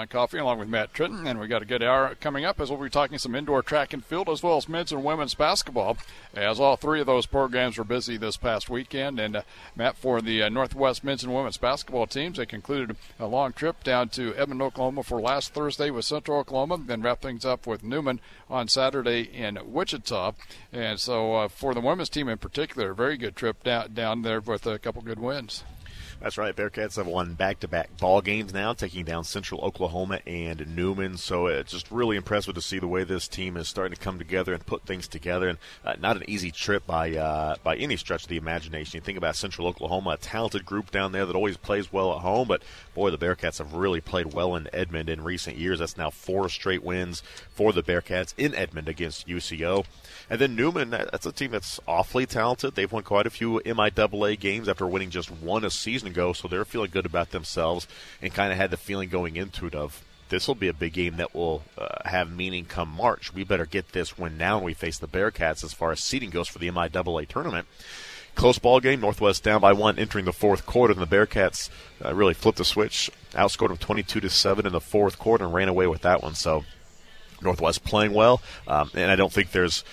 John Coffey along with Matt Tritton, and we got a good hour coming up as we'll be talking some indoor track and field as well as men's and women's basketball, as all three of those programs were busy this past weekend. And Matt, for the Northwest men's and women's basketball teams, they concluded a long trip down to Edmond, Oklahoma for last Thursday with Central Oklahoma, then wrap things up with Newman on Saturday in Wichita. And so for the women's team in particular, a very good trip down there with a couple good wins. That's right. Bearcats have won back-to-back ball games now, taking down Central Oklahoma and Newman. So it's just really impressive to see the way this team is starting to come together and put things together. And not an easy trip by any stretch of the imagination. You think about Central Oklahoma, a talented group down there that always plays well at home. But, boy, the Bearcats have really played well in Edmond in recent years. That's now 4 straight wins for the Bearcats in Edmond against UCO. And then Newman, that's a team that's awfully talented. They've won quite a few MIAA games after winning just one a season ago, so they're feeling good about themselves and kind of had the feeling going into it of this will be a big game that will have meaning come March. We better get this win now when we face the Bearcats as far as seeding goes for the MIAA tournament. Close ball game, Northwest down by 1 entering the fourth quarter, and the Bearcats really flipped the switch, outscored them 22-7 in the fourth quarter and ran away with that one. So Northwest playing well, and I don't think there's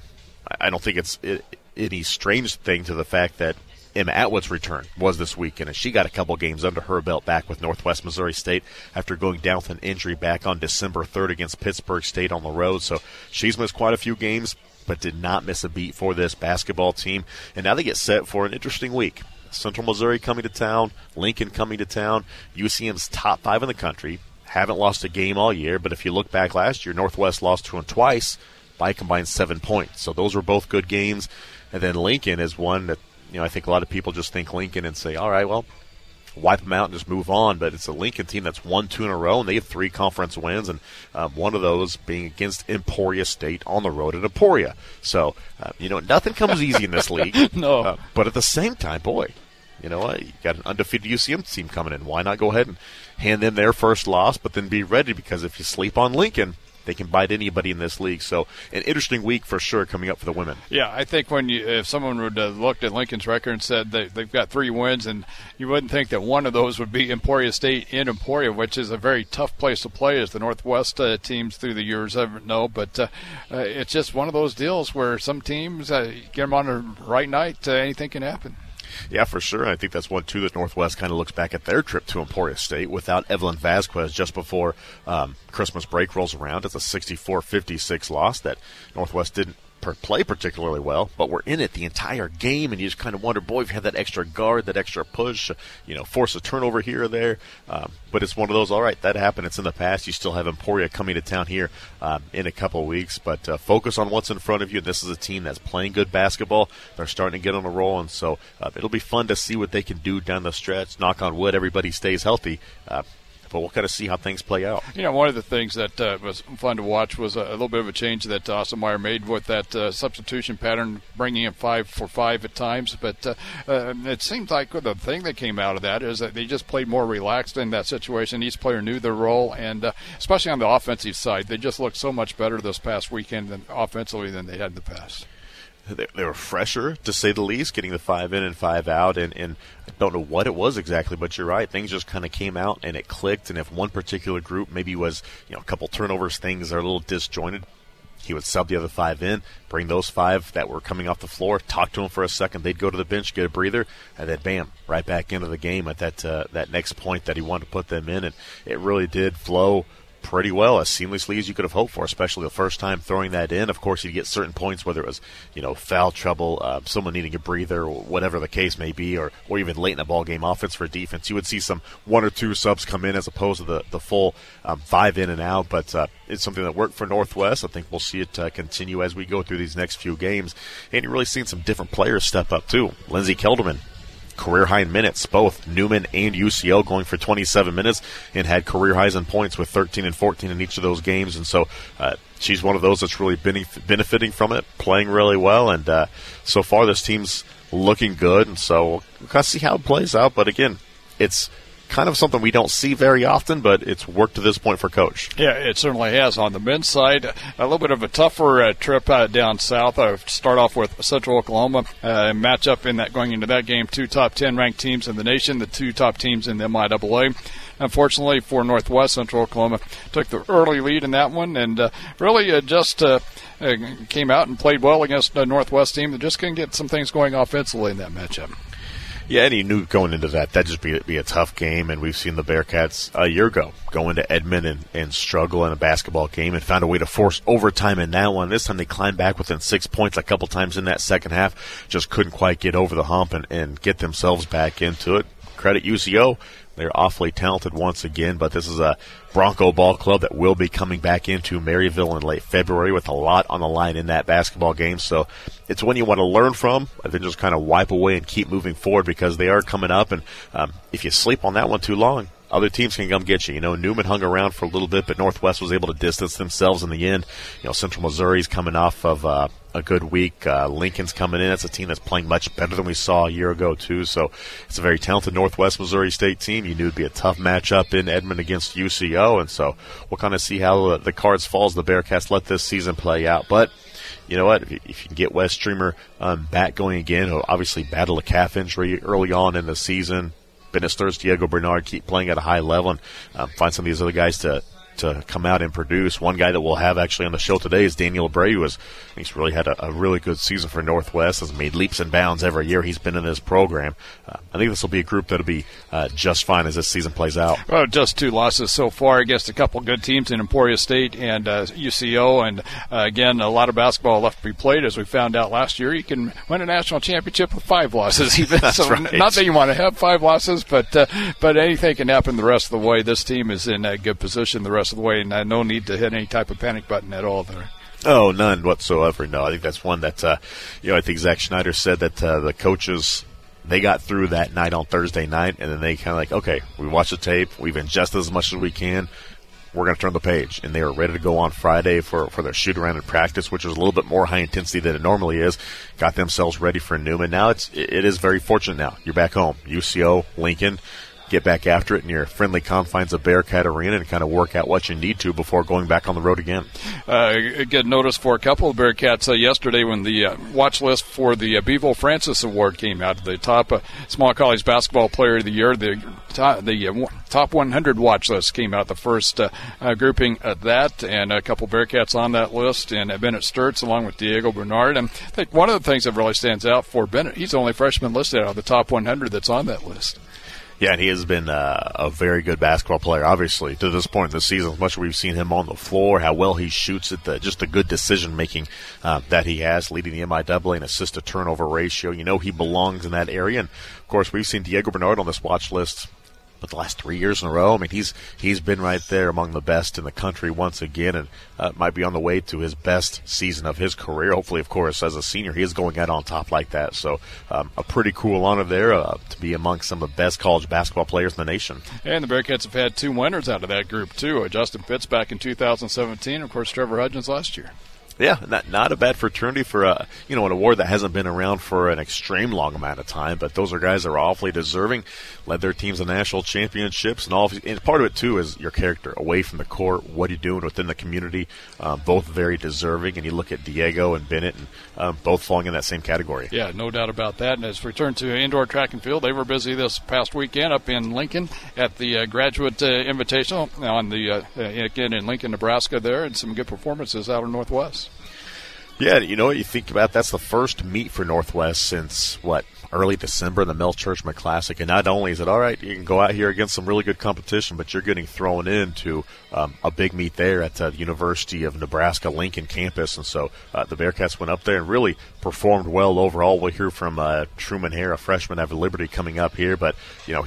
it's any strange thing to the fact that Emma Atwood's return was this weekend, and she got a couple games under her belt back with Northwest Missouri State after going down with an injury back on December 3rd against Pittsburgh State on the road. So she's missed quite a few games, but did not miss a beat for this basketball team. And now they get set for an interesting week. Central Missouri coming to town, Lincoln coming to town, UCM's top 5 in the country. Haven't lost a game all year, but if you look back last year, Northwest lost to them twice by a combined 7 points. So those were both good games. And then Lincoln is one that, I think a lot of people just think Lincoln and say, all right, well, wipe them out and just move on. But it's a Lincoln team that's won 2 in a row, and they have 3 conference wins, and one of those being against Emporia State on the road at Emporia. So, nothing comes easy in this league. No. But at the same time, boy, you got an undefeated UCM team coming in. Why not go ahead and hand them their first loss, but then be ready, because if you sleep on Lincoln, they can bite anybody in this league. So an interesting week for sure coming up for the women. Yeah, I think if someone would have looked at Lincoln's record and said they've got 3 wins, and you wouldn't think that one of those would be Emporia State in Emporia, which is a very tough place to play, as the Northwest teams through the years know. But it's just one of those deals where some teams get them on the right night, anything can happen. Yeah, for sure. I think that's one, too, that Northwest kind of looks back at their trip to Emporia State without Evelyn Vasquez just before Christmas break rolls around. It's a 64-56 loss that Northwest didn't play particularly well, but we're in it the entire game, and you just kind of wonder, boy, if you had that extra guard, that extra push, force a turnover here or there. But it's one of those, all right, that happened. It's in the past. You still have Emporia coming to town here in a couple of weeks, but focus on what's in front of you. This is a team that's playing good basketball. They're starting to get on a roll, and so it'll be fun to see what they can do down the stretch. Knock on wood, everybody stays healthy. But we'll kind of see how things play out. One of the things that was fun to watch was a little bit of a change that Ossenmeyer made with that substitution pattern, bringing in 5 for 5 at times. But it seems like the thing that came out of that is that they just played more relaxed in that situation. Each player knew their role, and especially on the offensive side, they just looked so much better this past weekend offensively than they had in the past. They were fresher, to say the least, getting the 5 in and 5 out, and I don't know what it was exactly, but you're right. Things just kind of came out and it clicked, and if one particular group maybe was a couple turnovers, things are a little disjointed, he would sub the other 5 in, bring those 5 that were coming off the floor, talk to them for a second, they'd go to the bench, get a breather, and then bam, right back into the game at that next point that he wanted to put them in, and it really did flow pretty well, as seamlessly as you could have hoped for, especially the first time throwing that in. Of course, you'd get certain points, whether it was, foul trouble, someone needing a breather, or whatever the case may be, or even late in the ball game, offense for defense. You would see some 1 or 2 subs come in as opposed to the full 5 in and out, but it's something that worked for Northwest. I think we'll see it continue as we go through these next few games, and you're really seeing some different players step up too. Lindsey Kelderman, career high in minutes, both Newman and UCO going for 27 minutes, and had career highs in points with 13 and 14 in each of those games. And so she's one of those that's really benefiting from it, playing really well. And so far this team's looking good. And so we'll kind of see how it plays out. But again, it's kind of something we don't see very often, but it's worked to this point for Coach. Yeah, it certainly has. On the men's side, a little bit of a tougher trip down south. Start off with Central Oklahoma. Matchup in that going into that game, 2 top 10 ranked teams in the nation, the 2 top teams in the MIAA. Unfortunately for Northwest, Central Oklahoma took the early lead in that one and really just came out and played well against the Northwest team that just couldn't get some things going offensively in that matchup. Yeah, and he knew going into that'd just be a tough game, and we've seen the Bearcats a year ago go into Edmond and struggle in a basketball game and found a way to force overtime in that one. This time they climbed back within 6 points a couple times in that second half, just couldn't quite get over the hump and get themselves back into it. Credit UCO. They're awfully talented once again, but this is a Bronco ball club that will be coming back into Maryville in late February with a lot on the line in that basketball game. So it's one you want to learn from and then just kind of wipe away and keep moving forward because they are coming up. And if you sleep on that one too long, other teams can come get you. You know, Newman hung around for a little bit, but Northwest was able to distance themselves in the end. You know, Central Missouri's coming off of a good week. Lincoln's coming in. It's a team that's playing much better than we saw a year ago, too. So it's a very talented Northwest Missouri State team. You knew it'd be a tough matchup in Edmond against UCO, and so we'll kind of see how the cards fall as the Bearcats let this season play out. But you know what? If you can get Wes Streamer back going again, he'll obviously battle a calf injury early on in the season. Bennett Sturz, Diego Bernard keep playing at a high level and find some of these other guys to come out and produce. One guy that we'll have actually on the show today is Daniel Abreu. He's really had a really good season for Northwest, has made leaps and bounds every year he's been in this program. I think this will be a group that will be just fine as this season plays out. Well, just 2 losses so far against a couple good teams in Emporia State and UCO. And, again, a lot of basketball left to be played. As we found out last year, you can win a national championship with 5 losses even. That's so right. Not that you want to have 5 losses, but anything can happen the rest of the way. This team is in a good position the rest of the way, and no need to hit any type of panic button at all there. Oh, none whatsoever. No, I think that's one that, I think Zach Schneider said that the coaches, they got through that night on Thursday night, and then they kind of like, okay, we watched the tape, we've ingested as much as we can, we're going to turn the page. And they were ready to go on Friday for their shoot-around in practice, which was a little bit more high intensity than it normally is. Got themselves ready for Newman. Now it is very fortunate now. You're back home. UCO, Lincoln. Get back after it in your friendly confines of Bearcat Arena and kind of work out what you need to before going back on the road again. Good notice for a couple of Bearcats yesterday when the watch list for the Bevo Francis Award came out. The top small college basketball player of the year, the top 100 watch list came out, the first grouping at that, and a couple Bearcats on that list, and Bennett Sturz along with Diego Bernard. And I think one of the things that really stands out for Bennett, he's the only freshman listed out of the top 100 that's on that list. Yeah, and he has been a very good basketball player, obviously, to this point in the season. As much as we've seen him on the floor, how well he shoots it, just the good decision-making that he has, leading the MIAA in assist-to-turnover ratio. You know he belongs in that area. And, of course, we've seen Diego Bernard on this watch list but the last 3 years in a row. I mean, he's been right there among the best in the country once again, and might be on the way to his best season of his career. Hopefully, of course, as a senior, he is going out on top like that. So a pretty cool honor there to be among some of the best college basketball players in the nation. And the Bearcats have had 2 winners out of that group, too. Justin Pitts back in 2017, and, of course, Trevor Hudgens last year. Yeah, not a bad fraternity for an award that hasn't been around for an extreme long amount of time. But those are guys that are awfully deserving, led their teams to national championships, and part of it too is your character away from the court. What are you doing within the community? Both very deserving. And you look at Diego and Bennett, and both falling in that same category. Yeah, no doubt about that. And as we return to indoor track and field, they were busy this past weekend up in Lincoln at the Graduate Invitational on the again in Lincoln, Nebraska. There, and some good performances out of Northwest. Yeah, you know what you think about, that's the first meet for Northwest since, early December, the Mel Churchman Classic. And not only is it, all right, you can go out here against some really good competition, but you're getting thrown into a big meet there at the University of Nebraska-Lincoln campus. And so the Bearcats went up there and really performed well overall. We'll hear from Truman Hare, a freshman out of Liberty, coming up here. But,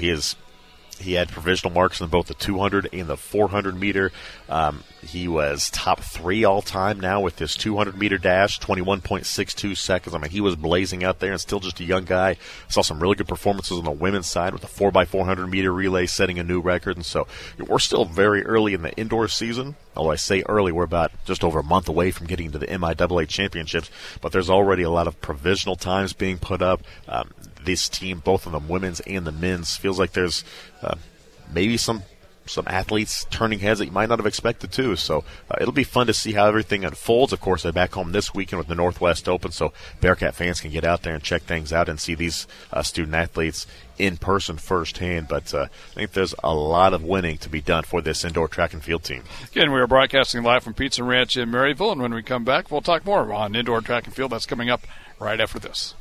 he had provisional marks in both the 200 and the 400 meter. He was top 3 all time now with his 200 meter dash, 21.62 seconds. I mean, he was blazing out there and still just a young guy. Saw some really good performances on the women's side with the 4x400 meter relay setting a new record. And so we're still very early in the indoor season. Although I say early, we're about just over a month away from getting to the MIAA championships. But there's already a lot of provisional times being put up. This team, both of them, women's and the men's, feels like there's maybe some athletes turning heads that you might not have expected too. So it'll be fun to see how everything unfolds. Of course, they're back home this weekend with the Northwest Open, so Bearcat fans can get out there and check things out and see these student athletes in person firsthand. But I think there's a lot of winning to be done for this indoor track and field team. Again, we are broadcasting live from Pizza Ranch in Maryville, and when we come back, we'll talk more on indoor track and field. That's coming up right after this.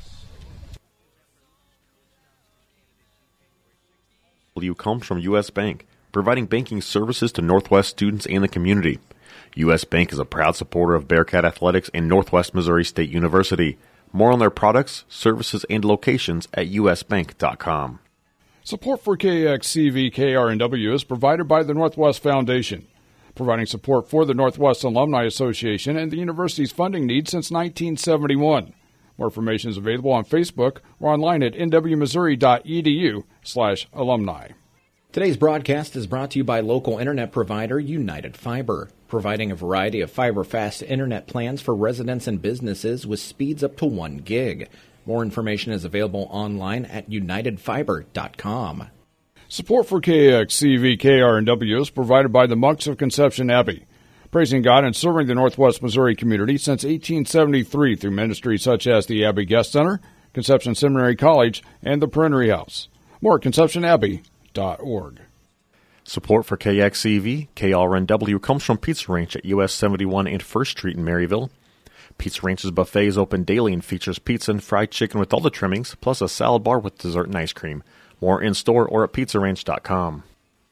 Comes from U.S. Bank, providing banking services to Northwest students and the community. U.S. Bank is a proud supporter of Bearcat Athletics and Northwest Missouri State University. More on their products, services, and locations at usbank.com. Support for KXCV KRNW is provided by the Northwest Foundation, providing support for the Northwest Alumni Association and the university's funding needs since 1971. More information is available on Facebook or online at nwmissouri.edu/alumni. Today's broadcast is brought to you by local internet provider United Fiber, providing a variety of fiber-fast internet plans for residents and businesses with speeds up to 1 gig. More information is available online at unitedfiber.com. Support for KXCV KRNW is provided by the Monks of Conception Abbey, praising God and serving the Northwest Missouri community since 1873 through ministries such as the Abbey Guest Center, Conception Seminary College, and the Perennery House. More at conceptionabbey.org. Support for KXCV KRNW comes from Pizza Ranch at US 71 and 1st Street in Maryville. Pizza Ranch's buffet is open daily and features pizza and fried chicken with all the trimmings, plus a salad bar with dessert and ice cream. More in-store or at pizzaranch.com.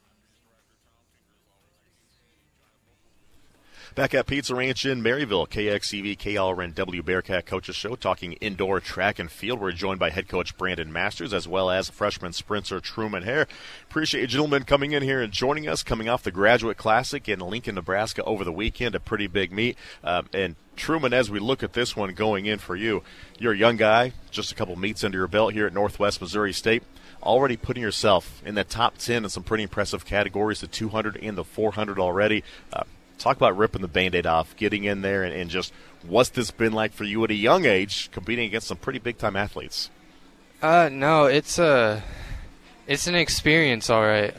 Back at Pizza Ranch in Maryville, KXCV KRNW Bearcat Coaches Show, talking indoor track and field. We're joined by head coach Brandon Masters as well as freshman sprinter Truman Hare. Appreciate you gentlemen coming in here and joining us, coming off the Graduate Classic in Lincoln, Nebraska over the weekend, a pretty big meet. And Truman, as we look at this one going in for you, you're a young guy, just a couple meets under your belt here at Northwest Missouri State, already putting yourself in the top 10 in some pretty impressive categories, the 200 and the 400 already. Talk about ripping the Band-Aid off, getting in there, and just what's this been like for you at a young age, competing against some pretty big-time athletes? No, it's an experience, all right.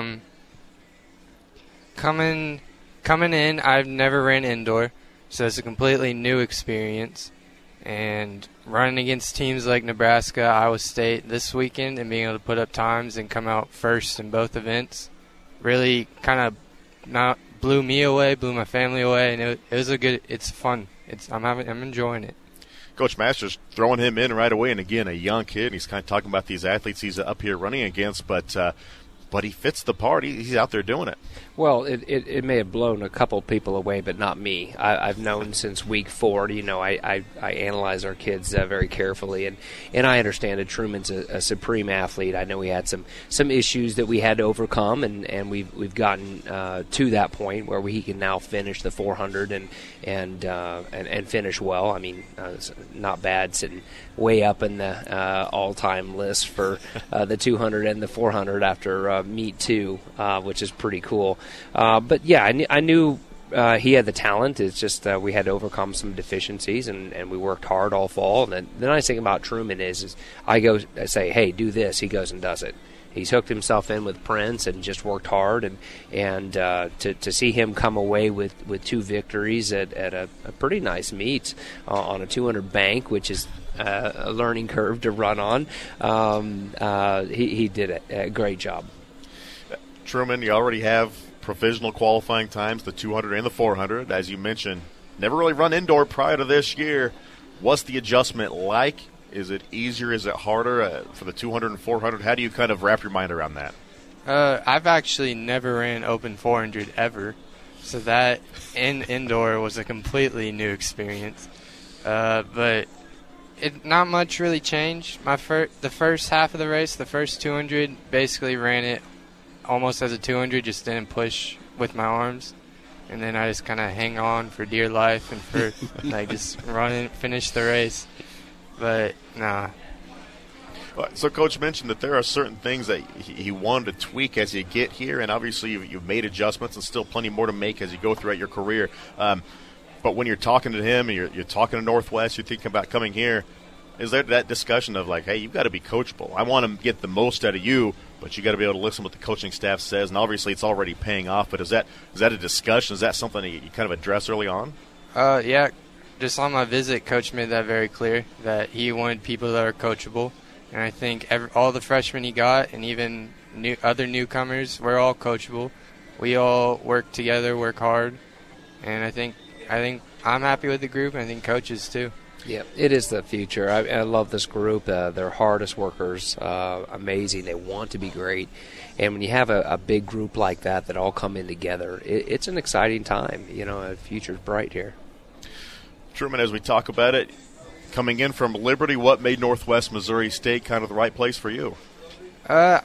Coming in, I've never ran indoor, so it's a completely new experience. And running against teams like Nebraska, Iowa State this weekend, and being able to put up times and come out first in both events, really kind of blew me away, blew my family away, and it was it's fun. I'm enjoying it. Coach Masters throwing him in right away, and again, a young kid. He's kind of talking about these athletes he's up here running against, but he fits the part. He's out there doing it. Well, it may have blown a couple people away, but not me. I've known since week 4. I analyze our kids very carefully, and I understand that Truman's a supreme athlete. I know he had some issues that we had to overcome, and we've gotten to that point where he can now finish the 400 and finish well. I mean, it's not bad, sitting way up in the all-time list for the 200 and the 400 after meet 2, which is pretty cool. But yeah, I knew he had the talent. It's just we had to overcome some deficiencies, and we worked hard all fall. And then the nice thing about Truman is I say, hey, do this. He goes and does it. He's hooked himself in with Prince and just worked hard, and to see him come away with 2 victories at a pretty nice meet on a 200 bank, which is a learning curve to run on. He did a great job. Truman, you already have provisional qualifying times, the 200 and the 400. As you mentioned, never really run indoor prior to this year. What's the adjustment like? Is it easier? Is it harder for the 200 and 400? How do you kind of wrap your mind around that? I've actually never ran open 400 ever, so that indoor was a completely new experience. But not much really changed. The first half of the race, the first 200, basically ran it almost as a 200, just didn't push with my arms. And then I just kind of hang on for dear life and for just run and finish the race. But, nah. So Coach mentioned that there are certain things that he wanted to tweak as you get here, and obviously you've made adjustments and still plenty more to make as you go throughout your career. But when you're talking to him and you're talking to Northwest, you're thinking about coming here, is there that discussion of like, hey, you've got to be coachable. I want to get the most out of you but you got to be able to listen to what the coaching staff says, and obviously it's already paying off. But is that a discussion? Is that something that you kind of address early on? Yeah. Just on my visit, Coach made that very clear, that he wanted people that are coachable. And I think all the freshmen he got, and even other newcomers, we're all coachable. We all work together, work hard. And I think I'm happy with the group, and I think coaches too. Yeah, it is the future. I love this group. They're hardest workers, amazing. They want to be great. And when you have a big group like that all come in together, it's an exciting time. The future's bright here. Truman, as we talk about it, coming in from Liberty, what made Northwest Missouri State kind of the right place for you? I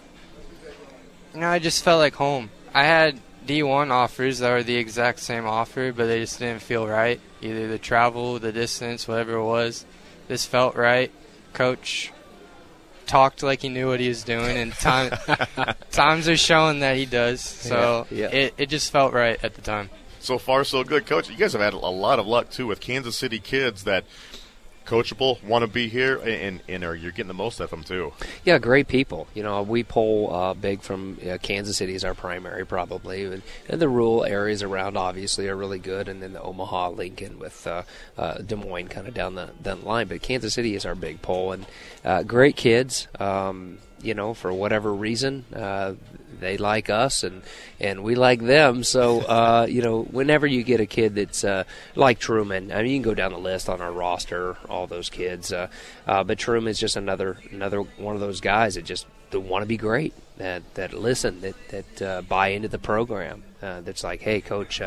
just felt like home. I had D1 offers that were the exact same offer, but they just didn't feel right. Either the travel, the distance, whatever it was. This felt right. Coach talked like he knew what he was doing, and times are showing that he does. So it just felt right at the time. So far, so good. Coach, you guys have had a lot of luck, too, with Kansas City kids that coachable, want to be here, and you're getting the most of them, too. Yeah, great people. We pull big from Kansas City as our primary, probably. And the rural areas around, obviously, are really good. And then the Omaha, Lincoln with Des Moines kind of down the line. But Kansas City is our big pull. And great kids, for whatever reason. They like us, and we like them. So, whenever you get a kid that's like Truman, I mean, you can go down the list on our roster, all those kids. But Truman's just another one of those guys that want to be great, that listen, that buy into the program. That's like, hey, Coach,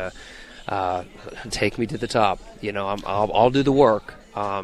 take me to the top. I'll do the work.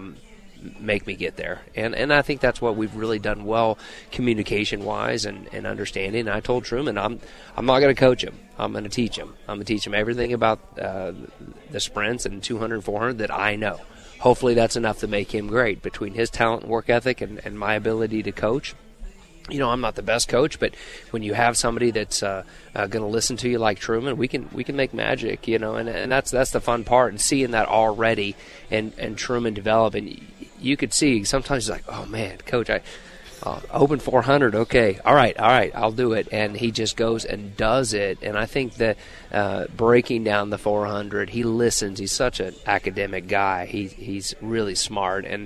Make me get there. And I think that's what we've really done well communication-wise and understanding. And I told Truman, I'm not going to coach him. I'm going to teach him. I'm going to teach him everything about the sprints and 200, 400 that I know. Hopefully that's enough to make him great. Between his talent and work ethic and my ability to coach, I'm not the best coach, but when you have somebody that's going to listen to you like Truman, we can make magic, and that's the fun part, and seeing that already and Truman develop. And you could see sometimes he's like, oh, man, Coach, I open 400, okay, all right, I'll do it. And he just goes and does it. And I think that breaking down the 400, he listens. He's such an academic guy. He's really smart. And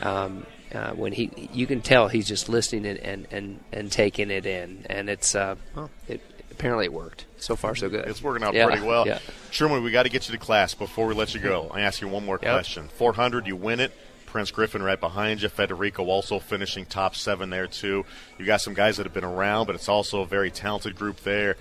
when you can tell he's just listening and taking it in. And apparently it worked. So far, so good. It's working out pretty well. Yeah. Truman, we got to get you to class before we let you go. I ask you one more question. 400, you win it. Prince Griffin right behind you. Federico also finishing top 7 there, too. You got some guys that have been around, but it's also a very talented group there.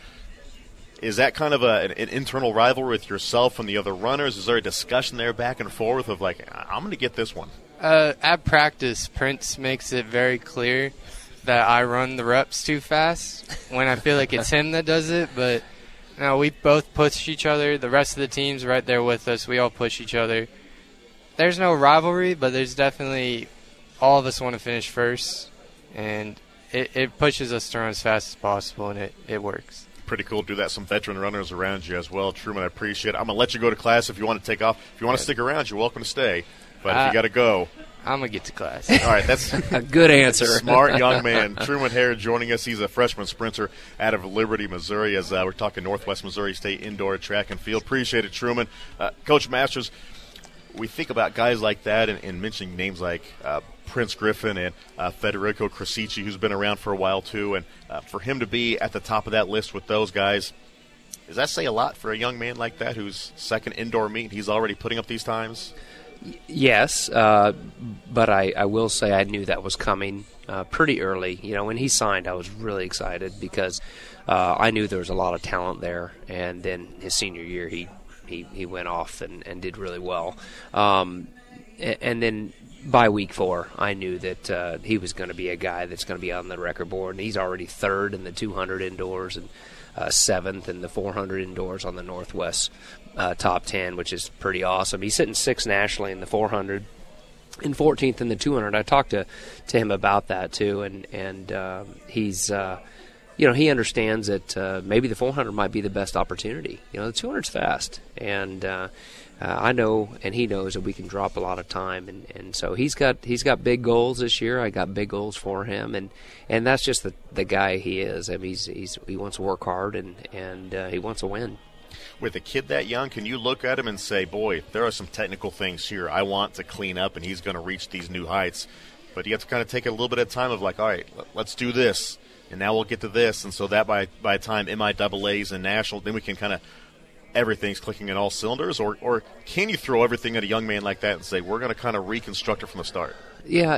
Is that kind of an internal rivalry with yourself and the other runners? Is there a discussion there back and forth of, like, I'm going to get this one? At practice, Prince makes it very clear that I run the reps too fast when I feel like it's him that does it. But no, we both push each other. The rest of the team's right there with us. We all push each other. There's no rivalry, but there's definitely all of us want to finish first, and it pushes us to run as fast as possible, and it works. Pretty cool to do that. Some veteran runners around you as well. Truman, I appreciate it. I'm going to let you go to class if you want to take off. If you want to stick around, you're welcome to stay. But if you got to go, I'm going to get to class. All right, that's a good answer. Smart young man. Truman Hare joining us. He's a freshman sprinter out of Liberty, Missouri, as we're talking Northwest Missouri State indoor track and field. Appreciate it, Truman. Coach Masters, we think about guys like that and mentioning names like Prince Griffin and Federico Crisici, who's been around for a while too, and for him to be at the top of that list with those guys, does that say a lot for a young man like that whose second indoor meet he's already putting up these times? Yes, but I will say I knew that was coming pretty early. When he signed, I was really excited because I knew there was a lot of talent there, and then his senior year he went off and did really well. And then by week 4, I knew that he was going to be a guy that's going to be on the record board. And he's already 3rd in the 200 indoors and 7th in the 400 indoors on the Northwest top 10, which is pretty awesome. He's sitting 6th nationally in the 400 and 14th in the 200. I talked to him about that too, and he's he understands that maybe the 400 might be the best opportunity. The 200's fast, and I know, and he knows that we can drop a lot of time, and so he's got big goals this year. I got big goals for him, and that's just the guy he is. I mean, he wants to work hard, and he wants to win. With a kid that young, can you look at him and say, boy, there are some technical things here I want to clean up, and he's going to reach these new heights? But you have to kind of take a little bit of time of like, all right, let's do this, and now we'll get to this. And so that by the time MIAAs and national, then we can kind of everything's clicking in all cylinders? Or can you throw everything at a young man like that and say, we're going to kind of reconstruct it from the start? Yeah,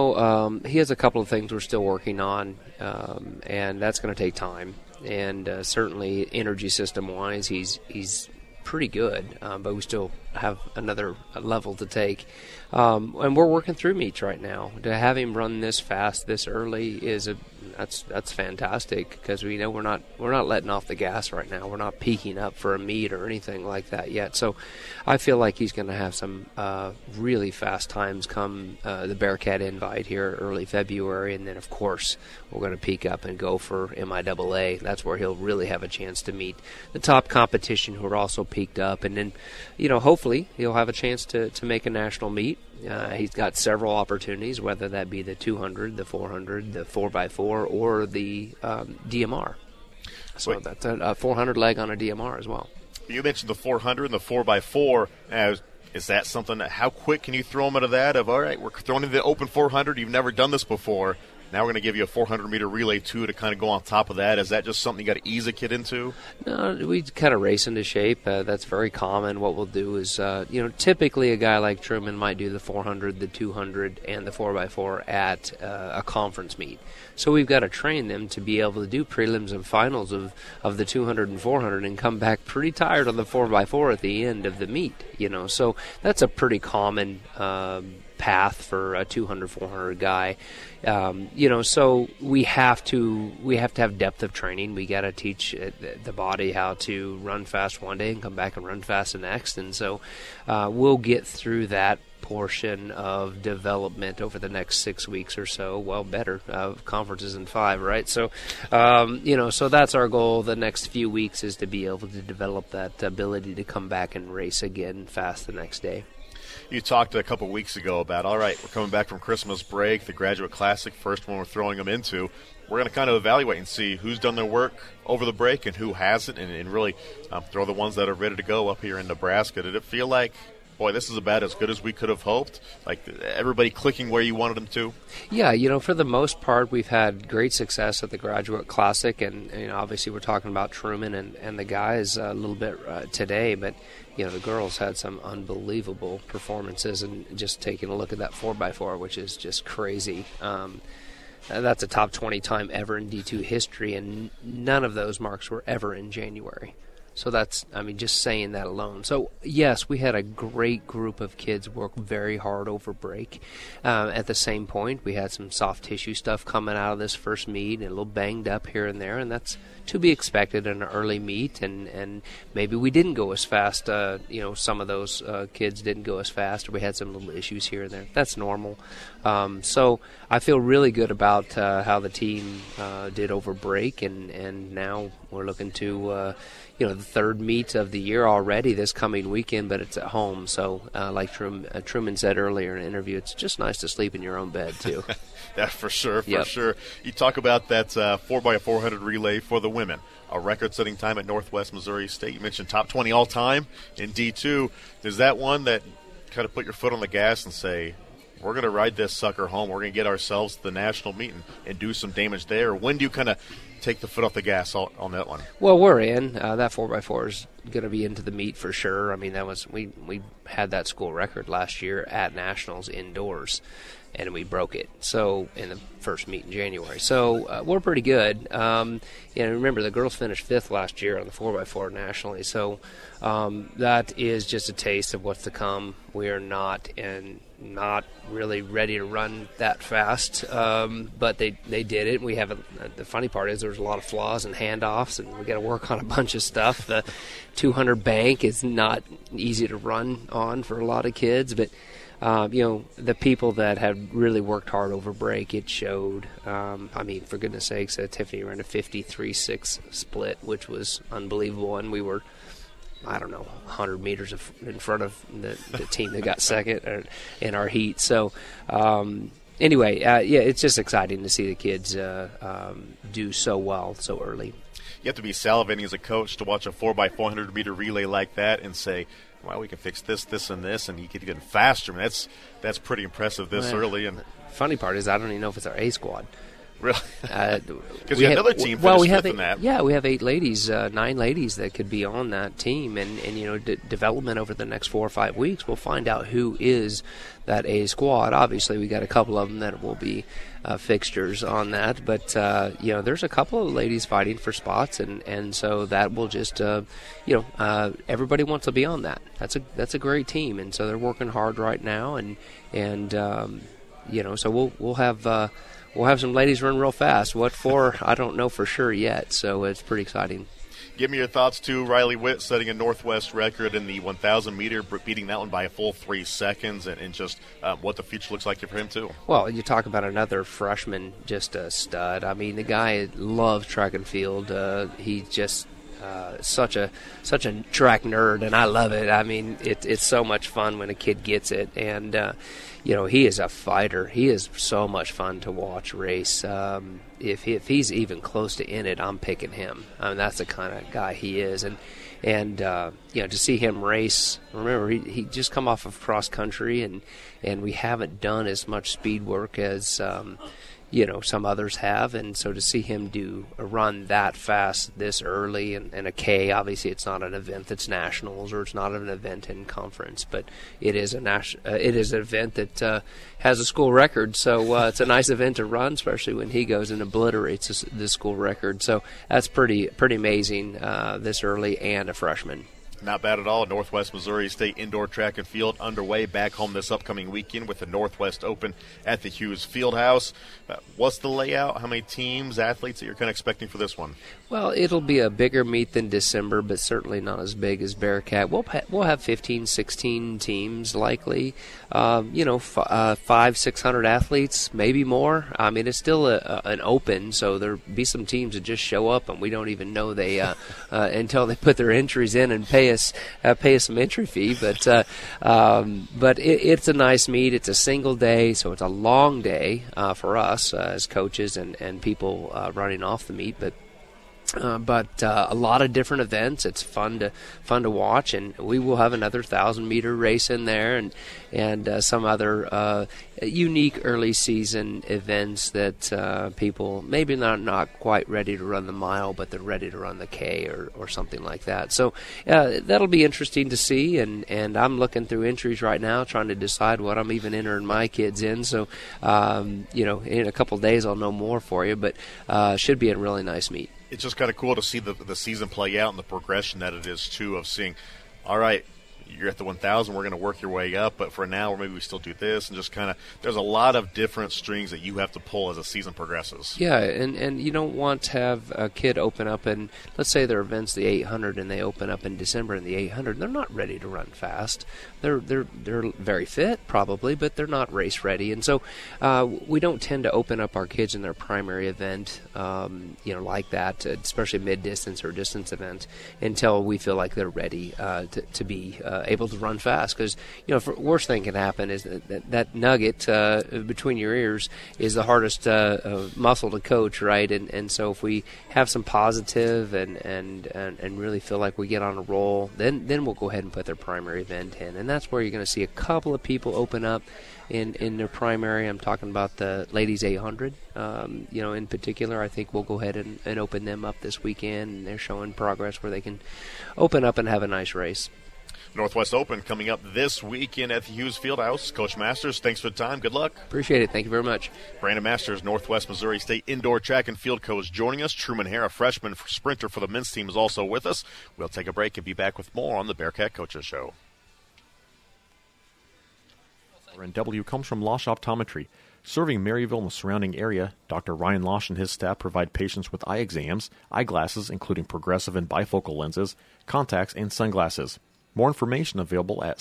he has a couple of things we're still working on, and that's going to take time. And certainly energy system-wise, he's pretty good, but we still have another level to take. And we're working through meets right now. To have him run this fast this early that's fantastic, because we know we're not letting off the gas right now. We're not peaking up for a meet or anything like that yet. So I feel like he's going to have some really fast times come the Bearcat Invite here early February, and then of course we're going to peak up and go for MIAA. That's where he'll really have a chance to meet the top competition who are also peaked up, and then hopefully he'll have a chance to make a national meet. He's got several opportunities, whether that be the 200, the 400, the 4x4, or the DMR. So that's a 400 leg on a DMR as well. You mentioned the 400 and the 4x4. Is that something how quick can you throw him into that of, all right, we're throwing in the open 400, you've never done this before, now we're going to give you a 400-meter relay, too, to kind of go on top of that. Is that just something you got to ease a kid into? No, we kind of race into shape. That's very common. What we'll do is, typically a guy like Truman might do the 400, the 200, and the 4x4 at a conference meet. So we've got to train them to be able to do prelims and finals of the 200 and 400 and come back pretty tired on the 4x4 at the end of the meet. So that's a pretty common path for a 200, 400 guy. So we have to have depth of training. We got to teach the body how to run fast one day and come back and run fast the next. And so we'll get through that portion of development over the next 6 weeks or so. Well, better conferences in 5, right? So, so that's our goal. The next few weeks is to be able to develop that ability to come back and race again fast the next day. You talked a couple weeks ago about, all right, we're coming back from Christmas break, the Graduate Classic, first one we're throwing them into. We're going to kind of evaluate and see who's done their work over the break and who hasn't, and really throw the ones that are ready to go up here in Nebraska. Did it feel like, boy, this is about as good as we could have hoped? Like everybody clicking where you wanted them to? Yeah, for the most part, we've had great success at the Graduate Classic, and obviously we're talking about Truman and the guys a little bit today, but the girls had some unbelievable performances, and just taking a look at that 4x4, which is just crazy. That's a top 20 time ever in D2 history, and none of those marks were ever in January. So that's, just saying that alone. So, yes, we had a great group of kids work very hard over break. At the same point, we had some soft tissue stuff coming out of this first meet, and a little banged up here and there, and that's to be expected in an early meet, and maybe we didn't go as fast. Some of those kids didn't go as fast, or we had some little issues here and there. That's normal. So I feel really good about how the team did over break, and now we're looking to the third meet of the year already this coming weekend, but it's at home. So like Truman said earlier in an interview, it's just nice to sleep in your own bed, too. That for sure. You talk about that 4x400 relay for the women, a record-setting time at Northwest Missouri State. You mentioned top 20 all-time in D2. Is that one that kind of put your foot on the gas and say, we're going to ride this sucker home, we're going to get ourselves to the national meet and do some damage there? Or when do you kind of take the foot off the gas on that one? Well, we're in. That 4x4 is going to be into the meet for sure. That was we had that school record last year at nationals indoors, and we broke it. So in the first meet in January. So we're pretty good. Remember, the girls finished 5th last year on the 4x4 nationally. So that is just a taste of what's to come. We are not really ready to run that fast, but they did it. We have the funny part is there's a lot of flaws and handoffs, and we got to work on a bunch of stuff 200 bank is not easy to run on for a lot of kids, but the people that had really worked hard over break, it showed. For goodness sakes, Tiffany ran a 53.6 split, which was unbelievable, and we were, 100 meters in front of the team that got second in our heat. So, anyway, it's just exciting to see the kids do so well so early. You have to be salivating as a coach to watch a 4x400 meter relay like that and say, well, we can fix this, this, and this, and you get even faster. I mean, that's pretty impressive this early. And funny part is I don't even know if it's our A squad. Really? Because you have another team finished fifth in that. Yeah, we have 9 ladies that could be on that team, and development over the next 4 or 5 weeks, we'll find out who is that A squad. Obviously, we got a couple of them that will be fixtures on that, but there's a couple of ladies fighting for spots, and so that will just everybody wants to be on that. That's a great team, and so they're working hard right now, and so we'll have. We'll have some ladies run real fast. What for, I don't know for sure yet, so it's pretty exciting. Give me your thoughts, too. Riley Witt setting a Northwest record in the 1,000-meter, beating that one by a full 3 seconds, and just what the future looks like for him, too. Well, you talk about another freshman, just a stud. I mean, the guy loves track and field. He's just such a track nerd, and I love it. I mean, it's so much fun when a kid gets it, and he is a fighter. He is so much fun to watch race. If he's even close to in it, I'm picking him. I mean, that's the kind of guy he is, and to see him race. Remember, he just come off of cross country, and we haven't done as much speed work as some others have, and so to see him do a run that fast this early, and a K, obviously it's not an event that's nationals, or it's not an event in conference, but it is an event that has a school record, so it's a nice event to run, especially when he goes and obliterates the school record. So that's pretty amazing this early, and a freshman. Not bad at all. Northwest Missouri State Indoor Track and Field underway back home this upcoming weekend with the Northwest Open at the Hughes Fieldhouse. What's the layout? How many teams, athletes that you're kind of expecting for this one? Well, it'll be a bigger meet than December, but certainly not as big as Bearcat. We'll have 15, 16 teams likely. 500-600 athletes, maybe more. I mean, it's still an open, so there'll be some teams that just show up and we don't even know they until they put their entries in and pay us some entry fee. But it's a nice meet. It's a single day, so it's a long day for us as coaches and people running off the meet. But a lot of different events. It's fun to watch, and we will have another 1,000-meter race in there, and some other unique early season events that people maybe not quite ready to run the mile, but they're ready to run the K or something like that. So that'll be interesting to see, and I'm looking through entries right now, trying to decide what I'm even entering my kids in. So in a couple of days I'll know more for you, but should be a really nice meet. It's just kind of cool to see the season play out and the progression that it is, too, of seeing, all right, you're at the 1,000, we're going to work your way up, but for now, maybe we still do this, and just kind of, there's a lot of different strings that you have to pull as the season progresses. Yeah, and you don't want to have a kid open up, and let's say their event's the 800, and they open up in December in the 800, they're not ready to run fast. They're very fit, probably, but they're not race ready, and so we don't tend to open up our kids in their primary event, like that, especially mid-distance or distance event, until we feel like they're ready to be able to run fast. Because worst thing can happen is that nugget between your ears is the hardest muscle to coach, right? And so if we have some positive and really feel like we get on a roll, then we'll go ahead and put their primary event in, and that's where you're going to see a couple of people open up in their primary. I'm talking about the ladies 800. In particular, I think we'll go ahead and open them up this weekend, and they're showing progress where they can open up and have a nice race. Northwest Open coming up this weekend at the Hughes Fieldhouse. Coach Masters, thanks for the time. Good luck. Appreciate it. Thank you very much. Brandon Masters, Northwest Missouri State Indoor Track and Field coach, joining us. Truman Hare, a freshman sprinter for the men's team, is also with us. We'll take a break and be back with more on the Bearcat Coaches Show. KRNW comes from Losh Optometry. Serving Maryville and the surrounding area, Dr. Ryan Losh and his staff provide patients with eye exams, eyeglasses, including progressive and bifocal lenses, contacts, and sunglasses. More information available at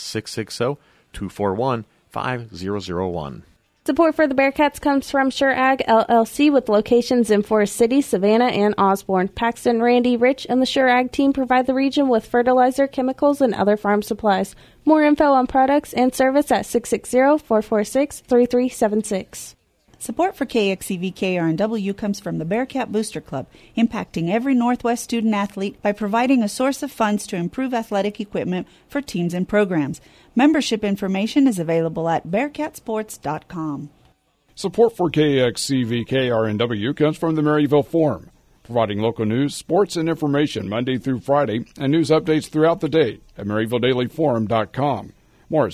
660-241-5001. Support for the Bearcats comes from Sure Ag LLC with locations in Forest City, Savannah, and Osborne. Paxton, Randy, Rich, and the Sure Ag team provide the region with fertilizer, chemicals, and other farm supplies. More info on products and service at 660-446-3376. Support for KXEV KRNW comes from the Bearcat Booster Club, impacting every Northwest student athlete by providing a source of funds to improve athletic equipment for teams and programs. Membership information is available at bearcatsports.com. Support for KXCV KRNW comes from the Maryville Forum, providing local news, sports, and information Monday through Friday, and news updates throughout the day at MaryvilleDailyForum.com. More at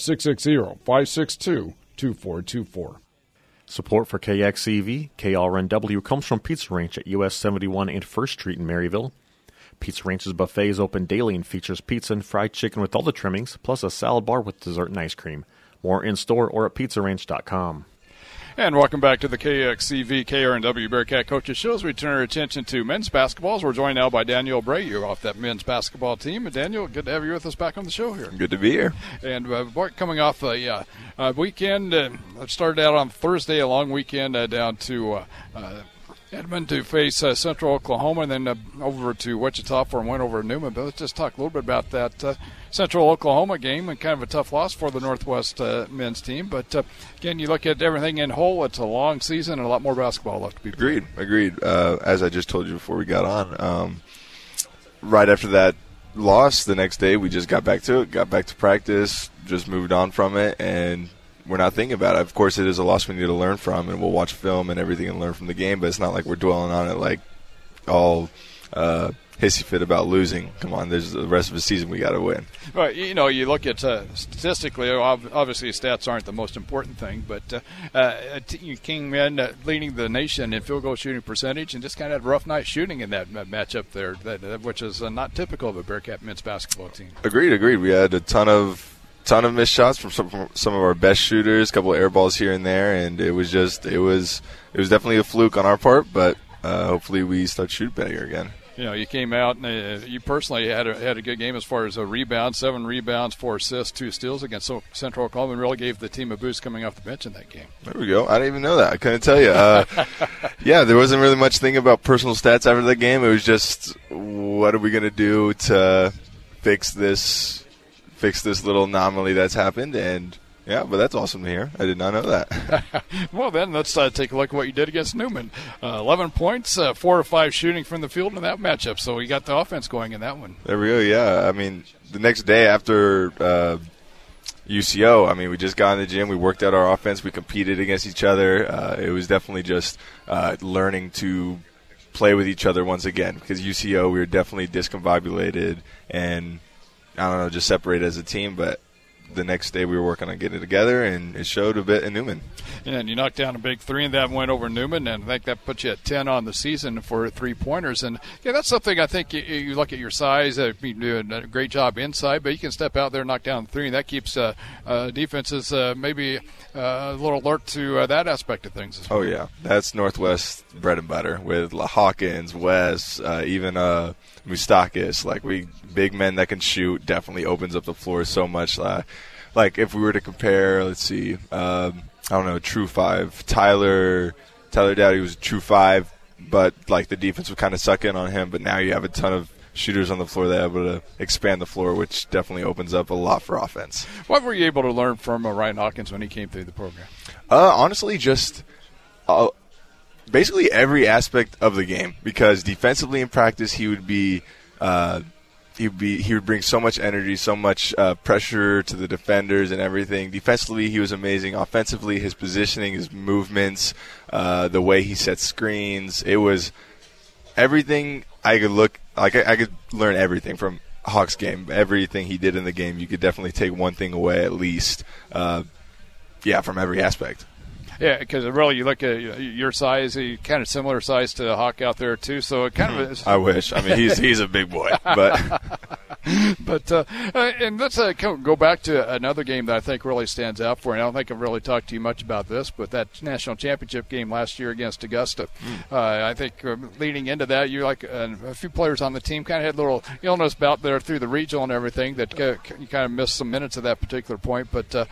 660-562-2424. Support for KXEV KRNW comes from Pizza Ranch at US 71 and 1st Street in Maryville. Pizza Ranch's buffet is open daily and features pizza and fried chicken with all the trimmings, plus a salad bar with dessert and ice cream. More in-store or at pizzaranch.com. And welcome back to the KXCV KRNW Bearcat Coaches Show as we turn our attention to men's basketball. We're joined now by Daniel Brayu off that men's basketball team. And Daniel, good to have you with us back on the show here. Good to be here. And coming off a weekend, started out on Thursday, a long weekend down to Edmond to face Central Oklahoma, and then over to Wichita for a win over Newman. But let's just talk a little bit about that Central Oklahoma game, and kind of a tough loss for the Northwest men's team. But again, you look at everything in whole, it's a long season and a lot more basketball left to be played. Agreed. As I just told you before we got on, right after that loss, the next day we just got back to it, got back to practice, just moved on from it, and we're not thinking about it. Of course, it is a loss we need to learn from, and we'll watch film and everything and learn from the game, but it's not like we're dwelling on it like all hissy fit about losing. Come on, there's the rest of the season we got to win. Well, you know, you look at statistically, obviously stats aren't the most important thing, but Kingman leading the nation in field goal shooting percentage, and just kind of had a rough night shooting in that matchup there, which is not typical of a Bearcat men's basketball team. Agreed. We had a ton of missed shots from some of our best shooters, a couple of air balls here and there, and it was definitely a fluke on our part, but hopefully we start shooting better again. You know, you came out and you personally had a good game as far as a rebound, 7 rebounds, 4 assists, 2 steals against Central Oklahoma, and really gave the team a boost coming off the bench in that game. There we go. I didn't even know that. I couldn't tell you. Yeah, there wasn't really much thing about personal stats after that game. It was just, what are we going to do to fix this little anomaly that's happened, and yeah, but that's awesome to hear. I did not know that. Well, then let's take a look at what you did against Newman. 11 points, 4 of 5 shooting from the field in that matchup, so you got the offense going in that one. There we go, yeah. I mean, the next day after UCO, I mean, we just got in the gym, we worked out our offense, we competed against each other. It was definitely just learning to play with each other once again, because UCO, we were definitely discombobulated and I don't know, just separated as a team, but the next day we were working on getting it together, and it showed a bit in Newman. And you knocked down a big 3, and that went over Newman, and I think that puts you at 10 on the season for 3-pointers. And, yeah, that's something I think you look at your size, you're doing a great job inside, but you can step out there and knock down 3, and that keeps defenses maybe a little alert to that aspect of things as well. Oh, yeah. That's Northwest bread and butter with Hawkins, Wes, even Moustakis. Like, big men that can shoot definitely opens up the floor so much. Like if we were to compare, let's see, I don't know, true 5. Tyler Dowdy was a true 5, but like the defense would kind of suck in on him. But now you have a ton of shooters on the floor that are able to expand the floor, which definitely opens up a lot for offense. What were you able to learn from Ryan Hawkins when he came through the program? Honestly, just basically every aspect of the game, because defensively in practice he would be he would bring so much energy, so much pressure to the defenders and everything. Defensively, he was amazing. Offensively, his positioning, his movements, the way he set screens, it was everything. I could learn everything from Hawks' game. Everything he did in the game, you could definitely take one thing away at least. From every aspect. Yeah, because really, you look at your size, kind of similar size to Hawk out there too. So it kind of is. I wish. I mean, he's a big boy, but But and let's go back to another game that I think really stands out for you. I don't think I've really talked to you much about this, but that national championship game last year against Augusta. I think leading into that, you a few players on the team kind of had a little illness bout there through the regional and everything that you kind of missed some minutes at that particular point. But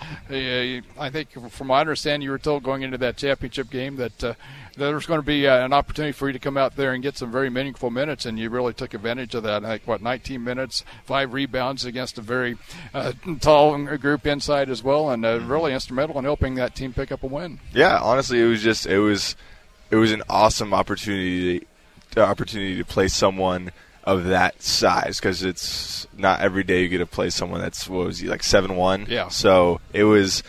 I think from my understanding, you were told going into that championship game that there was going to be an opportunity for you to come out there and get some very meaningful minutes, and you really took advantage of that. I think, 19 minutes, 5 rebounds against a very tall group inside as well, and really instrumental in helping that team pick up a win. Yeah, honestly, it was an awesome opportunity to play someone of that size, because it's not every day you get to play someone that's, what was he, like 7'1"? Yeah. So it was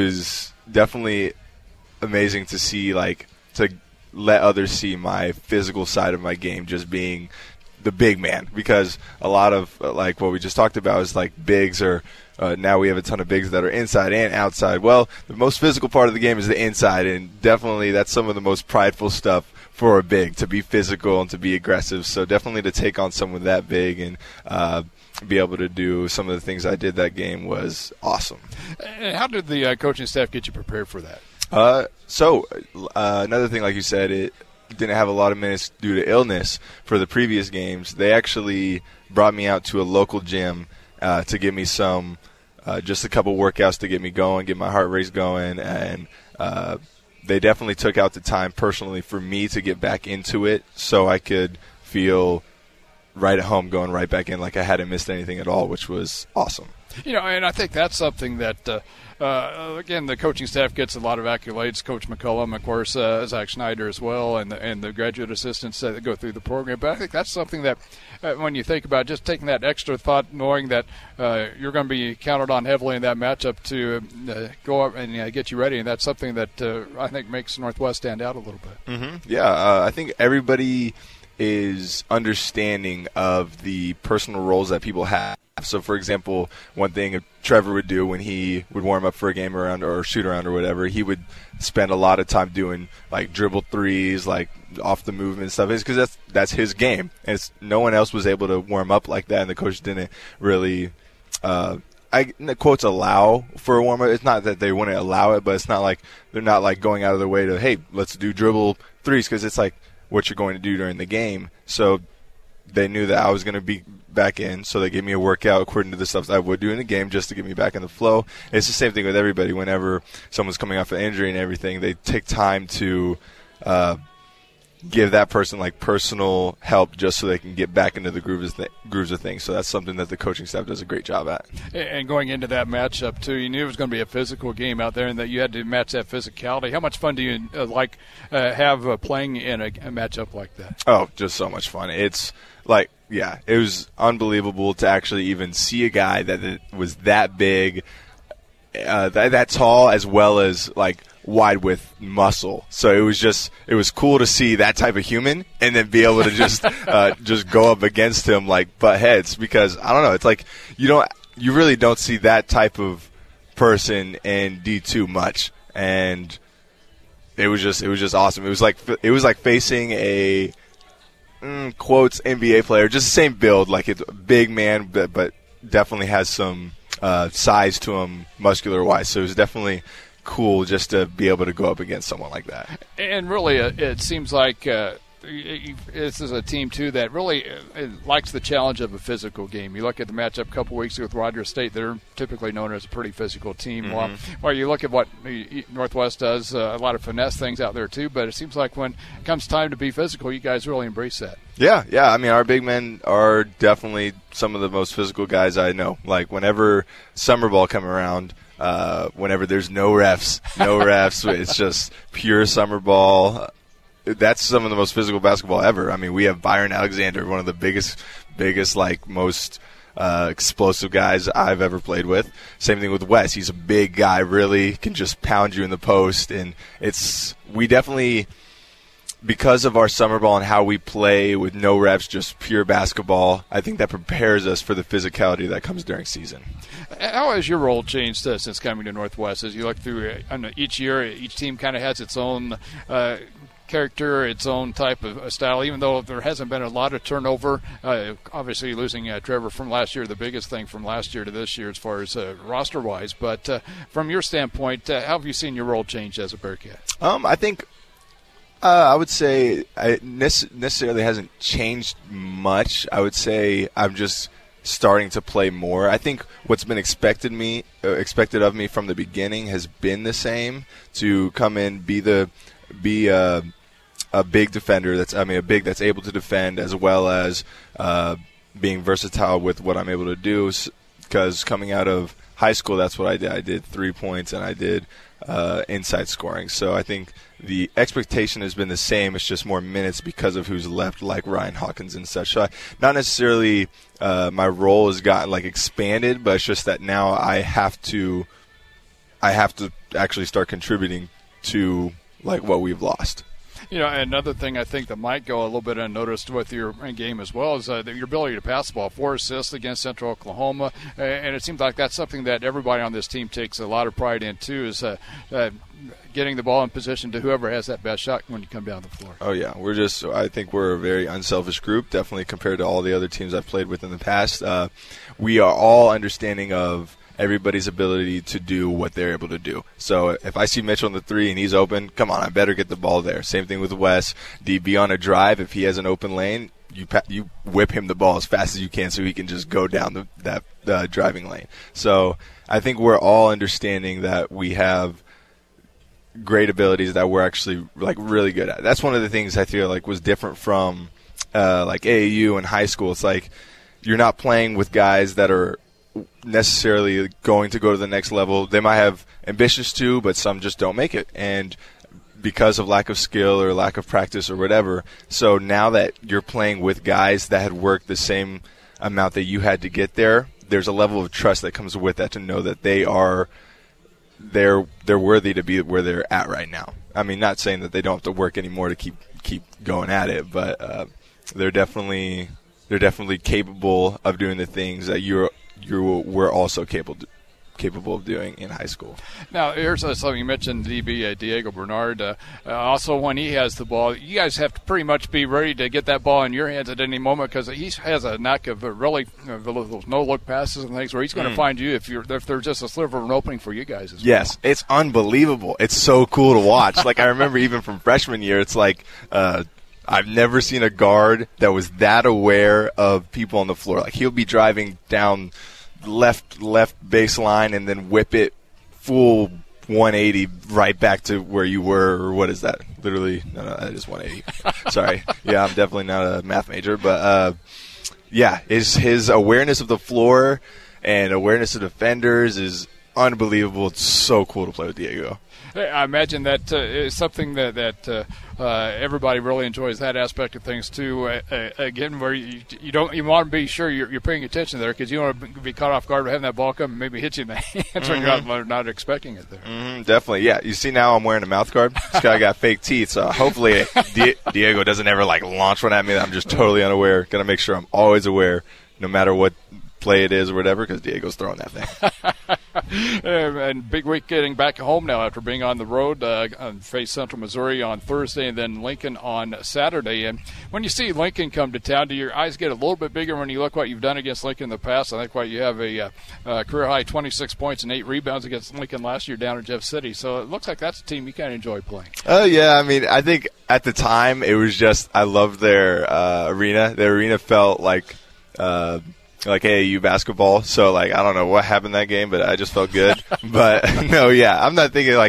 definitely amazing to see, to let others see my physical side of my game, just being the big man, because a lot of what we just talked about is bigs are now we have a ton of bigs that are inside and outside. Well, the most physical part of the game is the inside, and definitely that's some of the most prideful stuff for a big, to be physical and to be aggressive. So definitely to take on someone that big and be able to do some of the things I did that game was awesome. And how did the coaching staff get you prepared for that? So another thing, like you said, it didn't have a lot of minutes due to illness for the previous games. They actually brought me out to a local gym to give me some, just a couple workouts to get me going, get my heart rate going, and they definitely took out the time personally for me to get back into it so I could feel right at home going right back in, like I hadn't missed anything at all, which was awesome. And I think that's something that, again, the coaching staff gets a lot of accolades. Coach McCullum, of course, Zach Schneider as well, and the graduate assistants that go through the program. But I think that's something that, when you think about just taking that extra thought, knowing that you're going to be counted on heavily in that matchup to go up and get you ready, and that's something that I think makes Northwest stand out a little bit. Mm-hmm. Yeah, I think everybody is understanding of the personal roles that people have. So, for example, one thing Trevor would do when he would warm up for a game around or shoot around or whatever, he would spend a lot of time doing dribble threes, off the movement stuff, is because that's his game. And no one else was able to warm up like that, and the coach didn't really quotes allow for a warm up. It's not that they wouldn't allow it, but it's not like they're not going out of their way to, hey, let's do dribble threes, because it's what you're going to do during the game. So they knew that I was going to be back in, so they gave me a workout according to the stuff that I would do in the game just to get me back in the flow. It's the same thing with everybody. Whenever someone's coming off an injury and everything, they take time to give that person personal help just so they can get back into the grooves of things. So that's something that the coaching staff does a great job at. And going into that matchup too, you knew it was going to be a physical game out there, and that you had to match that physicality. How much fun do you have playing in a matchup like that? Oh, just so much fun. It's it was unbelievable to actually even see a guy that was that big, that tall, as well as wide with muscle. So it was cool to see that type of human, and then be able to just go up against him butt heads, because I don't know, it's you really don't see that type of person in D2 much, and it was just awesome. It was like facing a quotes NBA player, just the same build, it's a big man, but definitely has some size to him, muscular wise. So it was definitely cool just to be able to go up against someone like that. And really, it seems like this is a team too that really likes the challenge of a physical game. You look at the matchup a couple weeks ago with Rogers State; they're typically known as a pretty physical team. Mm-hmm. While you look at what Northwest does, a lot of finesse things out there too. But it seems like when it comes time to be physical, you guys really embrace that. Yeah. I mean, our big men are definitely some of the most physical guys I know. Whenever summer ball come around, whenever there's no refs, it's just pure summer ball. That's some of the most physical basketball ever. I mean, we have Byron Alexander, one of the biggest, most explosive guys I've ever played with. Same thing with Wes. He's a big guy, really can just pound you in the post. And we definitely, because of our summer ball and how we play with no reps, just pure basketball, I think that prepares us for the physicality that comes during season. How has your role changed since coming to Northwest? As you look through each year, each team kind of has its own character, its own type of style, even though there hasn't been a lot of turnover. Obviously, losing Trevor from last year, the biggest thing from last year to this year as far as roster-wise. But from your standpoint, how have you seen your role change as a Bearcat? I think I would say it necessarily hasn't changed much. I would say I'm just starting to play more. I think what's been expected of me from the beginning has been the same, to come in, be a big defender. A big that's able to defend, as well as being versatile with what I'm able to do. Because coming out of high school, that's what I did. I did 3 points and I did inside scoring. So I think the expectation has been the same. It's just more minutes because of who's left, like Ryan Hawkins and such. So not necessarily my role has gotten expanded, but it's just that now I have to actually start contributing to what we've lost. Another thing I think that might go a little bit unnoticed with your game as well is your ability to pass the ball. 4 assists against Central Oklahoma, and it seems like that's something that everybody on this team takes a lot of pride in too, is getting the ball in position to whoever has that best shot when you come down the floor. Oh yeah, I think we're a very unselfish group, definitely compared to all the other teams I've played with in the past. We are all understanding of everybody's ability to do what they're able to do. So if I see Mitchell on the 3 and he's open, come on, I better get the ball there. Same thing with Wes. DB on a drive, if he has an open lane, you whip him the ball as fast as you can so he can just go down that driving lane. So I think we're all understanding that we have great abilities that we're actually really good at. That's one of the things I feel was different from AAU and high school. It's you're not playing with guys that are necessarily going to go to the next level. They might have ambitions to, but some just don't make it, and because of lack of skill or lack of practice or whatever. So now that you're playing with guys that had worked the same amount that you had to get there, there's a level of trust that comes with that, to know that they're worthy to be where they're at right now. I mean, not saying that they don't have to work anymore to keep going at it, but they're definitely capable of doing the things that you were also capable of doing in high school. Now, here's something you mentioned, DB Diego Bernard. Also, when he has the ball, you guys have to pretty much be ready to get that ball in your hands at any moment, because he has a knack of really those no-look passes and things where he's going to find you if there's just a sliver of an opening for you guys as well. Yes, it's unbelievable. It's so cool to watch. I remember even from freshman year, it's I've never seen a guard that was that aware of people on the floor. He'll be driving down left baseline and then whip it full 180 right back to where you were, or what is that? Literally, no, that is 180. Sorry. Yeah, I'm definitely not a math major, but his awareness of the floor and awareness of defenders is unbelievable. It's so cool to play with Diego. I imagine that is something that everybody really enjoys, that aspect of things too. Again, where you want to be sure you're paying attention there, because you don't want to be caught off guard by having that ball come and maybe hit you in the hands when you're not expecting it there. Definitely, yeah. You see now I'm wearing a mouth guard. This guy got fake teeth, so hopefully Diego doesn't ever launch one at me that I'm just totally unaware. Got to make sure I'm always aware, no matter what play it is or whatever, because Diego's throwing that thing. And big week getting back home now after being on the road. Face Central Missouri on Thursday and then Lincoln on Saturday. And when you see Lincoln come to town, do your eyes get a little bit bigger when you look what you've done against Lincoln in the past? I think you have a career-high 26 points and 8 rebounds against Lincoln last year down in Jeff City. So it looks like that's a team you kind of enjoy playing. Oh, yeah. I mean, I think at the time it was just I loved their arena. Their arena felt like AAU basketball, so I don't know what happened that game, but I just felt good. But no, yeah, I'm not thinking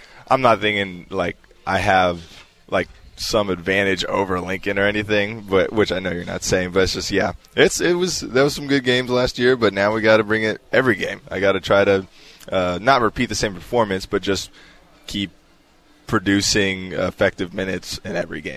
I have some advantage over Lincoln or anything, but which I know you're not saying. But it's just there was some good games last year, but now we got to bring it every game. I got to try to not repeat the same performance, but just keep producing effective minutes in every game.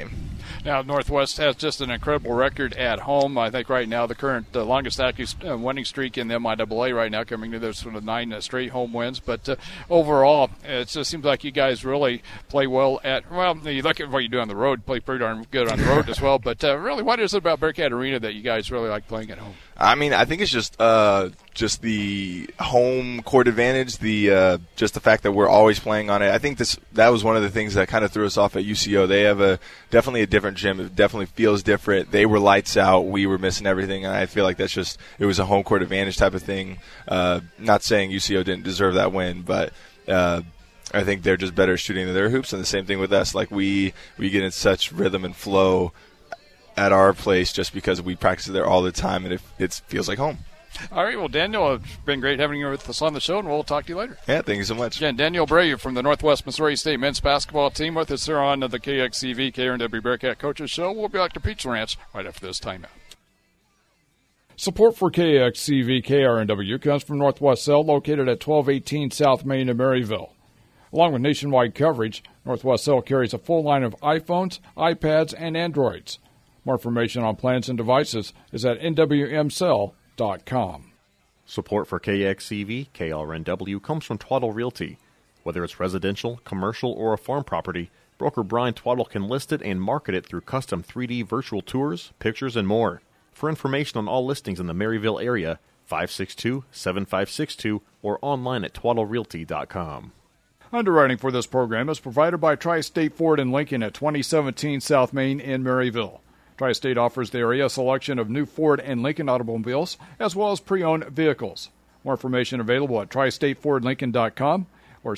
Now, Northwest has just an incredible record at home. I think right now the current longest active winning streak in the MIAA right now, coming to this sort of 9 straight home wins. But overall, it just seems like you guys really play well you look at what you do on the road, play pretty darn good on the road as well. But really, what is it about Bearcat Arena that you guys really like playing at home? I mean, I think it's just the home court advantage, just the fact that we're always playing on it. I think that was one of the things that kind of threw us off at UCO. They have definitely a different gym. It definitely feels different. They were lights out. We were missing everything, and I feel like it was a home court advantage type of thing. Not saying UCO didn't deserve that win, but I think they're just better shooting their hoops, and the same thing with us. Like we get in such rhythm and flow at our place just because we practice there all the time, and it feels like home. All right, well, Daniel, it's been great having you with us on the show, and we'll talk to you later. Yeah, thank you so much. Again, Daniel Bray from the Northwest Missouri State men's basketball team with us here on the KXCV KRNW Bearcat Coaches Show. We'll be back to Pizza Ranch right after this timeout. Support for KXCV KRNW comes from Northwest Cell, located at 1218 South Main in Maryville. Along with nationwide coverage, Northwest Cell carries a full line of iPhones, iPads, and Androids. More information on plans and devices is at nwmcell.com. Support for KXCV KRNW comes from Twaddle Realty. Whether it's residential, commercial, or a farm property, broker Brian Twaddle can list it and market it through custom 3D virtual tours, pictures, and more. For information on all listings in the Maryville area, 562-7562 or online at twaddlerealty.com. Underwriting for this program is provided by Tri-State Ford in Lincoln at 2017 South Main in Maryville. Tri-State offers the area a selection of new Ford and Lincoln automobiles, as well as pre-owned vehicles. More information available at tristatefordlincoln.com or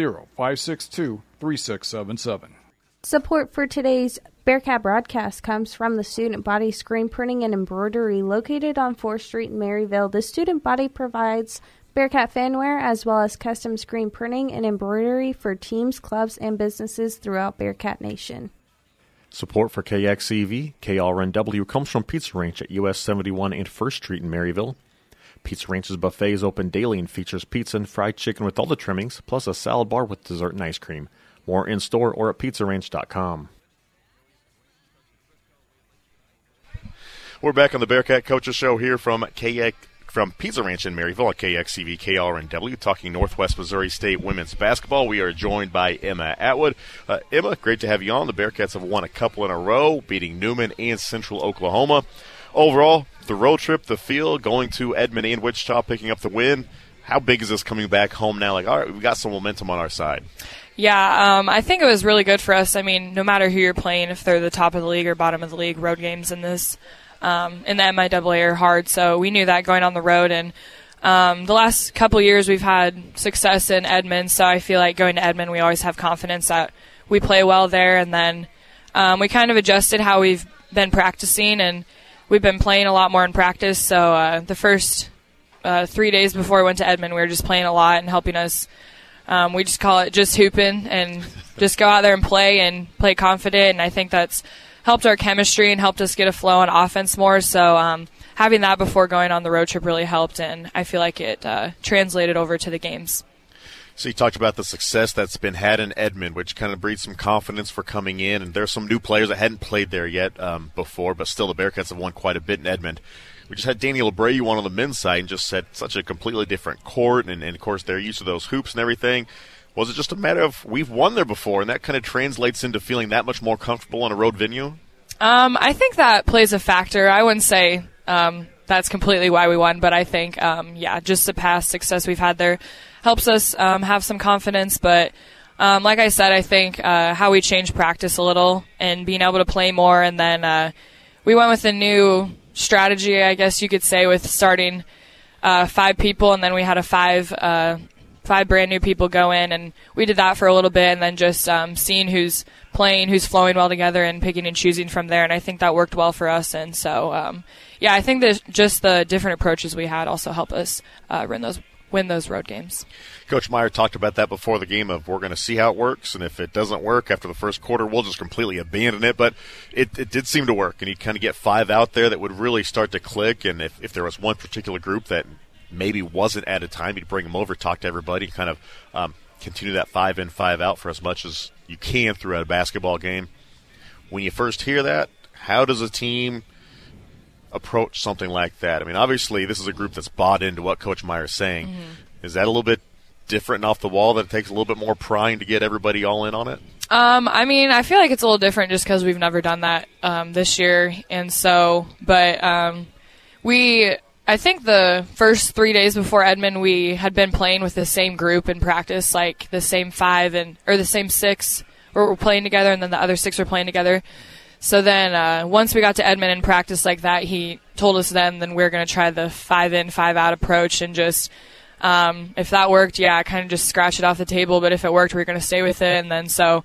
660-562-3677. Support for today's Bearcat broadcast comes from the Student Body Screen Printing and Embroidery located on 4th Street in Maryville. The Student Body provides Bearcat fanware as well as custom screen printing and embroidery for teams, clubs, and businesses throughout Bearcat Nation. Support for KXCV KRNW comes from Pizza Ranch at US 71 and 1st Street in Maryville. Pizza Ranch's buffet is open daily and features pizza and fried chicken with all the trimmings, plus a salad bar with dessert and ice cream. More in-store or at pizzaranch.com. We're back on the Bearcat Coaches Show here from Pizza Ranch in Maryville at KXCV KRNW, talking Northwest Missouri State women's basketball. We are joined by Emma Atwood. Emma, great to have you on. The Bearcats have won a couple in a row, beating Newman and Central Oklahoma. Overall, the road trip, the field, going to Edmond and Wichita, picking up the win. How big is this coming back home now? Like, all right, we've got some momentum on our side. Yeah, I think it was really good for us. I mean, no matter who you're playing, if they're the top of the league or bottom of the league, road games in the MIAA are hard. So we knew that going on the road. And the last couple years we've had success in Edmond. So I feel like going to Edmond, we always have confidence that we play well there. And then we kind of adjusted how we've been practicing, and we've been playing a lot more in practice. So the first 3 days before we went to Edmond, we were just playing a lot and helping us. We just call it just hooping and just go out there and play confident. And I think that's helped our chemistry and helped us get a flow on offense more. So having that before going on the road trip really helped, and I feel like it translated over to the games. So you talked about the success that's been had in Edmond, which kind of breeds some confidence for coming in. And there's some new players that hadn't played there yet before, but still the Bearcats have won quite a bit in Edmond. We just had Daniel Abreu on the men's side and just said such a completely different court, and of course they're used to those hoops and everything. Was it just a matter of we've won there before, and that kind of translates into feeling that much more comfortable on a road venue? I think that plays a factor. I wouldn't say that's completely why we won, but I think, just the past success we've had there helps us have some confidence. But like I said, I think how we changed practice a little and being able to play more, and then we went with a new strategy, I guess you could say, with starting 5 people, and then we had five brand new people go in, and we did that for a little bit, and then just seeing who's playing, who's flowing well together, and picking and choosing from there, and I think that worked well for us. And so I think that just the different approaches we had also help us win those road games. Coach Meyer talked about that before the game of we're going to see how it works, and if it doesn't work after the first quarter, we'll just completely abandon it. But it did seem to work, and you'd kind of get 5 out there that would really start to click, and if there was one particular group that maybe wasn't at a time, you'd bring them over, talk to everybody, kind of continue that 5 in, 5 out for as much as you can throughout a basketball game. When you first hear that, how does a team approach something like that? I mean, obviously, this is a group that's bought into what Coach Meyer is saying. Is that a little bit different and off the wall, that it takes a little bit more prying to get everybody all in on it? I mean, I feel like it's a little different just because we've never done that this year. And so, but I think the first 3 days before Edmond, we had been playing with the same group in practice, like the same 5 or the same 6 were playing together, and then the other 6 were playing together. So then once we got to Edmond in practice like that, he told us then we're going to try the 5 in, 5 out approach, and just if that worked, kind of just scratch it off the table. But if it worked, we're going to stay with it. And then so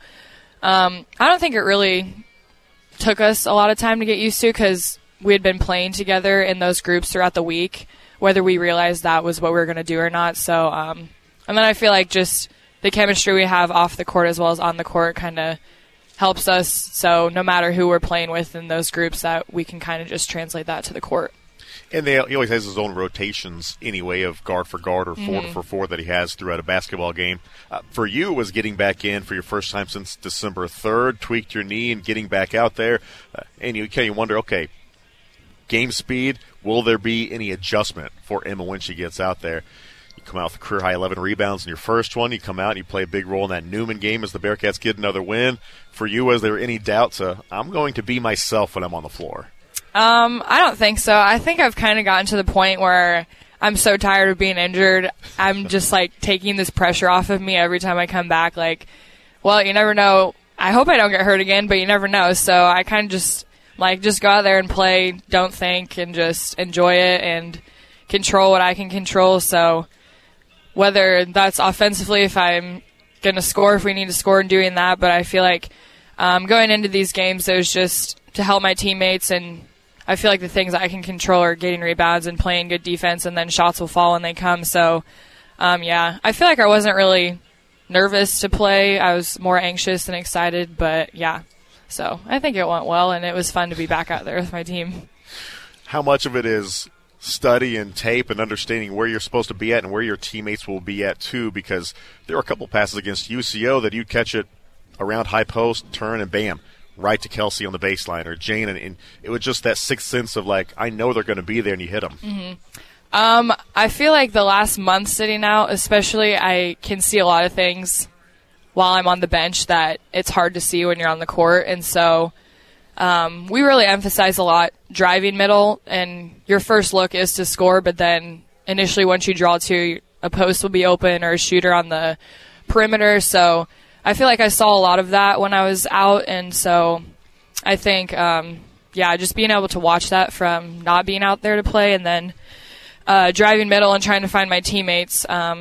I don't think it really took us a lot of time to get used to, because we had been playing together in those groups throughout the week, whether we realized that was what we were going to do or not. So, and then I feel like just the chemistry we have off the court as well as on the court kind of helps us. So no matter who we're playing with in those groups, that we can kind of just translate that to the court. And he always has his own rotations anyway of guard for guard or forward for forward that he has throughout a basketball game. For you, it was getting back in for your first time since December 3rd, tweaked your knee and getting back out there. And you kind of wonder, okay, game speed, will there be any adjustment for Emma when she gets out there? You come out with a career-high 11 rebounds in your first one. You come out and you play a big role in that Newman game as the Bearcats get another win. For you, was there any doubts? I'm going to be myself when I'm on the floor? I don't think so. I think I've kind of gotten to the point where I'm so tired of being injured. I'm just, like, taking this pressure off of me every time I come back. Like, well, you never know. I hope I don't get hurt again, but you never know. So I kind of just go out there and play, don't think, and just enjoy it and control what I can control. So whether that's offensively, if I'm going to score, if we need to score, and doing that. But I feel like going into these games, it was just to help my teammates, and I feel like the things I can control are getting rebounds and playing good defense, and then shots will fall when they come. So, I feel like I wasn't really nervous to play. I was more anxious than excited, but yeah. So I think it went well, and it was fun to be back out there with my team. How much of it is study and tape and understanding where you're supposed to be at and where your teammates will be at too? Because there were a couple passes against UCO that you catch it around high post, turn, and bam, right to Kelsey on the baseline or Jane, and it was just that sixth sense of, like, I know they're going to be there, and you hit them. I feel like the last month sitting out, especially, I can see a lot of things while I'm on the bench that it's hard to see when you're on the court. And so we really emphasize a lot driving middle, and your first look is to score, but then initially once you draw to, a post will be open or a shooter on the perimeter. So I feel like I saw a lot of that when I was out, and so I think, just being able to watch that from not being out there to play, and then driving middle and trying to find my teammates.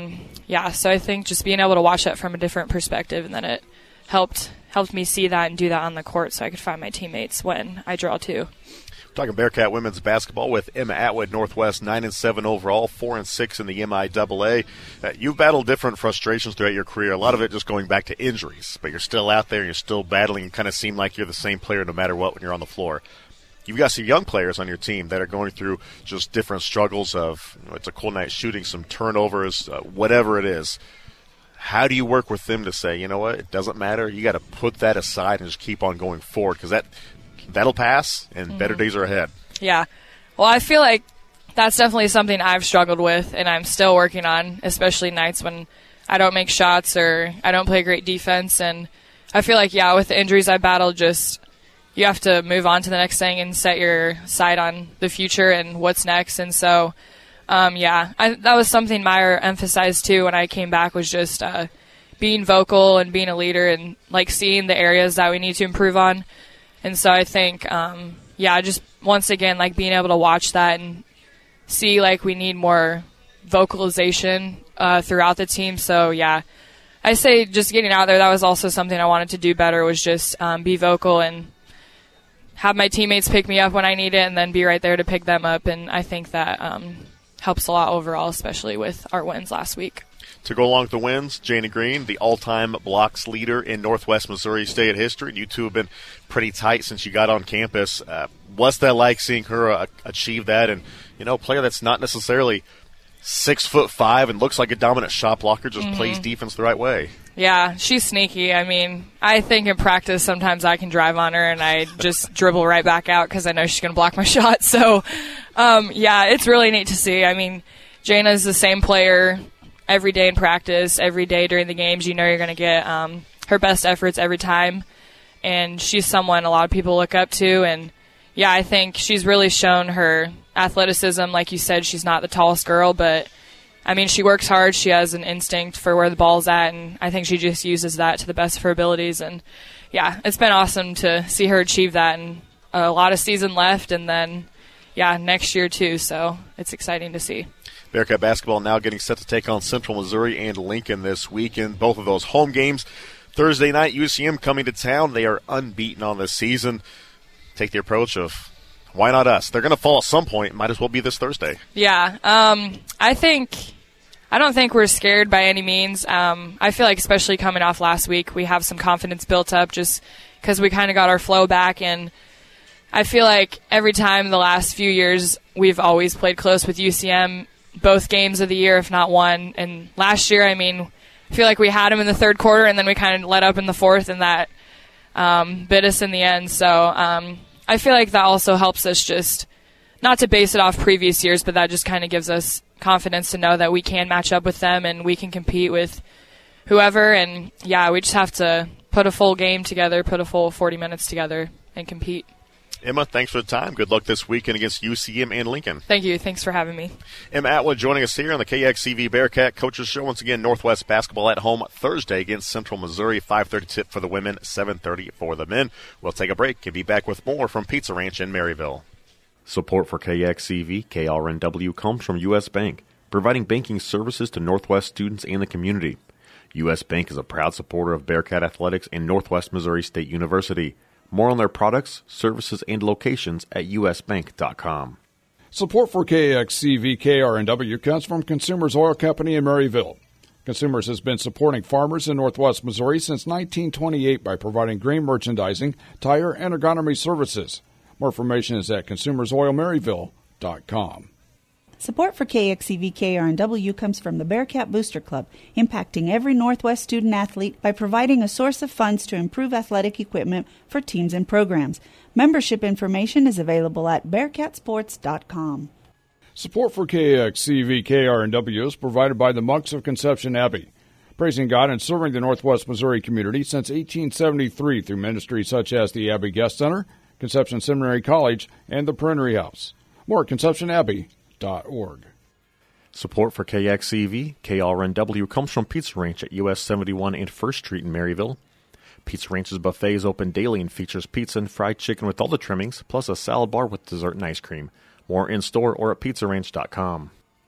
So I think just being able to watch that from a different perspective, and then it helped me see that and do that on the court so I could find my teammates when I draw too. Talking Bearcat women's basketball with Emma Atwood, Northwest 9-7 overall, 4-6 in the MIAA. You've battled different frustrations throughout your career. A lot of it just going back to injuries, but you're still out there and you're still battling and kind of seem like you're the same player no matter what when you're on the floor. You've got some young players on your team that are going through just different struggles of, it's a cold night shooting, some turnovers, whatever it is. How do you work with them to say, you know what, it doesn't matter. You got to put that aside and just keep on going forward, because that'll pass and better days are ahead. Yeah. Well, I feel like that's definitely something I've struggled with and I'm still working on, especially nights when I don't make shots or I don't play great defense. And I feel like, with the injuries I battled, just you have to move on to the next thing and set your sight on the future and what's next. And so, that was something Meyer emphasized too when I came back, was just being vocal and being a leader and like seeing the areas that we need to improve on. And so I think, just once again, like being able to watch that and see like we need more vocalization throughout the team. So, I say just getting out there, that was also something I wanted to do better, was just be vocal and have my teammates pick me up when I need it and then be right there to pick them up. And I think that helps a lot overall, especially with our wins last week. To go along with the wins, Jana Green, the all-time blocks leader in Northwest Missouri State history. You two have been pretty tight since you got on campus. What's that like, seeing her achieve that? And, a player that's not necessarily 6'5" and looks like a dominant shot blocker, just plays defense the right way. Yeah, she's sneaky. I mean, I think in practice sometimes I can drive on her and I just dribble right back out because I know she's going to block my shot. So, yeah, it's really neat to see. I mean, Jana's the same player every day in practice, every day during the games. You know you're going to get her best efforts every time. And she's someone a lot of people look up to. And, yeah, I think she's really shown her athleticism. Like you said, she's not the tallest girl, but I mean, she works hard. She has an instinct for where the ball's at, and I think she just uses that to the best of her abilities. And, yeah, it's been awesome to see her achieve that, and a lot of season left, and then, yeah, next year too. So it's exciting to see. Bearcat basketball now getting set to take on Central Missouri and Lincoln this weekend. Both of those home games. Thursday night, UCM coming to town. They are unbeaten on this season. Take the approach of, why not us? They're going to fall at some point. Might as well be this Thursday. Yeah. I don't think we're scared by any means. I feel like especially coming off last week, we have some confidence built up just because we kind of got our flow back. And I feel like every time the last few years, we've always played close with UCM, both games of the year, if not one. And last year, I mean, I feel like we had them in the third quarter and then we kind of let up in the fourth, and that bit us in the end. So I feel like that also helps us just not to base it off previous years, but that just kind of gives us confidence to know that we can match up with them and we can compete with whoever. And, yeah, we just have to put a full game together, put a full 40 minutes together, and compete. Emma, thanks for the time. Good luck this weekend against UCM and Lincoln. Thank you. Thanks for having me. Emma Atwood joining us here on the KXCV Bearcat Coaches Show. Once again, Northwest basketball at home Thursday against Central Missouri. 5:30 tip for the women, 7:30 for the men. We'll take a break and be back with more from Pizza Ranch in Maryville. Support for KXCV, KRNW comes from U.S. Bank, providing banking services to Northwest students and the community. U.S. Bank is a proud supporter of Bearcat Athletics and Northwest Missouri State University. More on their products, services, and locations at usbank.com. Support for KXCV KRNW comes from Consumers Oil Company in Maryville. Consumers has been supporting farmers in Northwest Missouri since 1928 by providing grain merchandising, tire, and agronomy services. More information is at consumersoilmaryville.com. Support for KXCV KRNW comes from the Bearcat Booster Club, impacting every Northwest student athlete by providing a source of funds to improve athletic equipment for teams and programs. Membership information is available at bearcatsports.com. Support for KXCV KRNW is provided by the Monks of Conception Abbey, praising God and serving the Northwest Missouri community since 1873 through ministries such as the Abbey Guest Center, Conception Seminary College, and the Printery House. More at conceptionabbey.org. Support for KXCV, KRNW comes from Pizza Ranch at US 71 and 1st Street in Maryville. Pizza Ranch's buffet is open daily and features pizza and fried chicken with all the trimmings, plus a salad bar with dessert and ice cream. More in-store or at pizzaranch.com.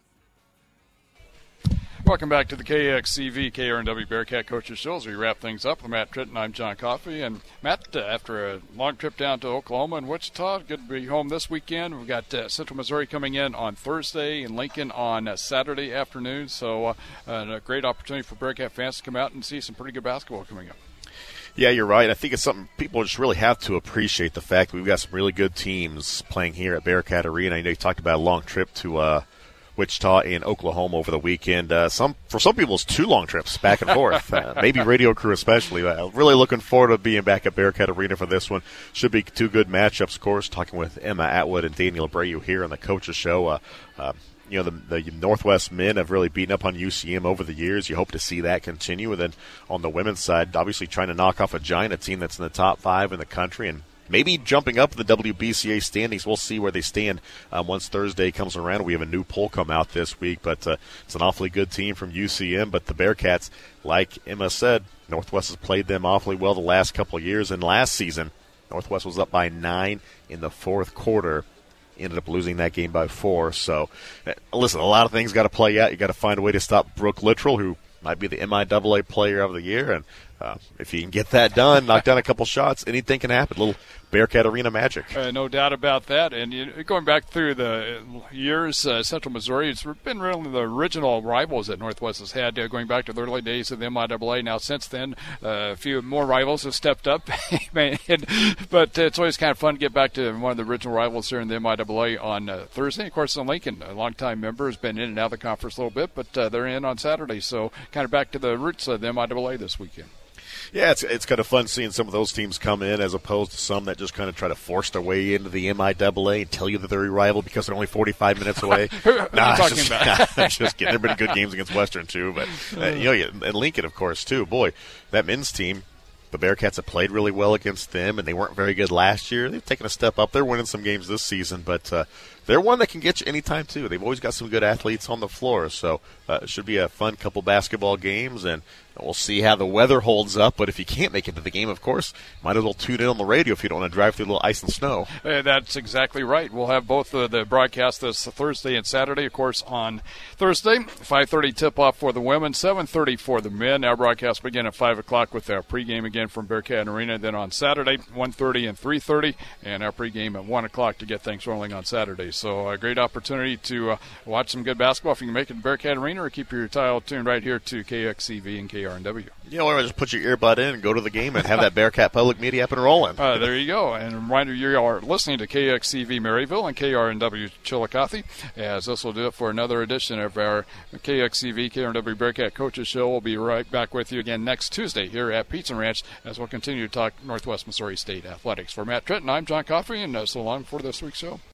Welcome back to the KXCV KRNW Bearcat Coaches Show. As we wrap things up with Matt Tritton, I'm John Coffey. And Matt, after a long trip down to Oklahoma and Wichita, good to be home this weekend. We've got Central Missouri coming in on Thursday and Lincoln on Saturday afternoon. So a great opportunity for Bearcat fans to come out and see some pretty good basketball coming up. Yeah, you're right. I think it's something people just really have to appreciate, the fact that we've got some really good teams playing here at Bearcat Arena. I know you talked about a long trip to Wichita and Oklahoma over the weekend. For some people, it's 2 long trips back and forth. Maybe radio crew especially. Really looking forward to being back at Bearcat Arena for this one. Should be 2 good matchups, of course. Talking with Emma Atwood and Daniel Abreu here on the Coaches Show. The Northwest men have really beaten up on UCM over the years. You hope to see that continue. And then on the women's side, obviously trying to knock off a giant, a team that's in the top 5 in the country and maybe jumping up the WBCA standings. We'll see where they stand once Thursday comes around. We have a new poll come out this week, but it's an awfully good team from UCM. But the Bearcats, like Emma said, Northwest has played them awfully well the last couple of years. And last season, Northwest was up by 9 in the 4th quarter. Ended up losing that game by 4. So, listen, a lot of things got to play out. You got to find a way to stop Brooke Littrell, who might be the MIAA Player of the Year. And if you can get that done, knock down a couple shots, anything can happen. A little Bearcat Arena magic. No doubt about that. And going back through the years, Central Missouri has been really the original rivals that Northwest has had, going back to the early days of the MIAA. Now, since then, a few more rivals have stepped up. But it's always kind of fun to get back to one of the original rivals here in the MIAA on Thursday. Of course, Lincoln, a longtime member, has been in and out of the conference a little bit, but they're in on Saturday. So kind of back to the roots of the MIAA this weekend. Yeah, it's kind of fun seeing some of those teams come in as opposed to some that just kind of try to force their way into the MIAA and tell you that they're a rival because they're only 45 minutes away. Who are you talking about? Just kidding. There have been good games against Western, too. But, and Lincoln, of course, too. Boy, that men's team, the Bearcats have played really well against them, and they weren't very good last year. They've taken a step up. They're winning some games this season, but they're one that can get you anytime, too. They've always got some good athletes on the floor, so it should be a fun couple basketball games, and we'll see how the weather holds up. But if you can't make it to the game, of course, might as well tune in on the radio if you don't want to drive through a little ice and snow. That's exactly right. We'll have both the broadcasts this Thursday and Saturday. Of course, on Thursday, 5:30 tip-off for the women, 7:30 for the men. Our broadcast begin at 5 o'clock with our pregame again from Bearcat Arena. Then on Saturday, 1:30 and 3:30, and our pregame at 1 o'clock to get things rolling on Saturday. So a great opportunity to watch some good basketball if you can make it to Bearcat Arena, or keep your dial tuned right here to KXCV and KRNW. Or just put your earbud in and go to the game and have that Bearcat Public Media up and rolling. There you go. And a reminder, you are listening to KXCV Maryville and KRNW Chillicothe, as this will do it for another edition of our KXCV KRNW Bearcat Coaches Show. We'll be right back with you again next Tuesday here at Pizza Ranch as we'll continue to talk Northwest Missouri State athletics. For Matt Trenton, I'm John Coffey, and so long for this week's show.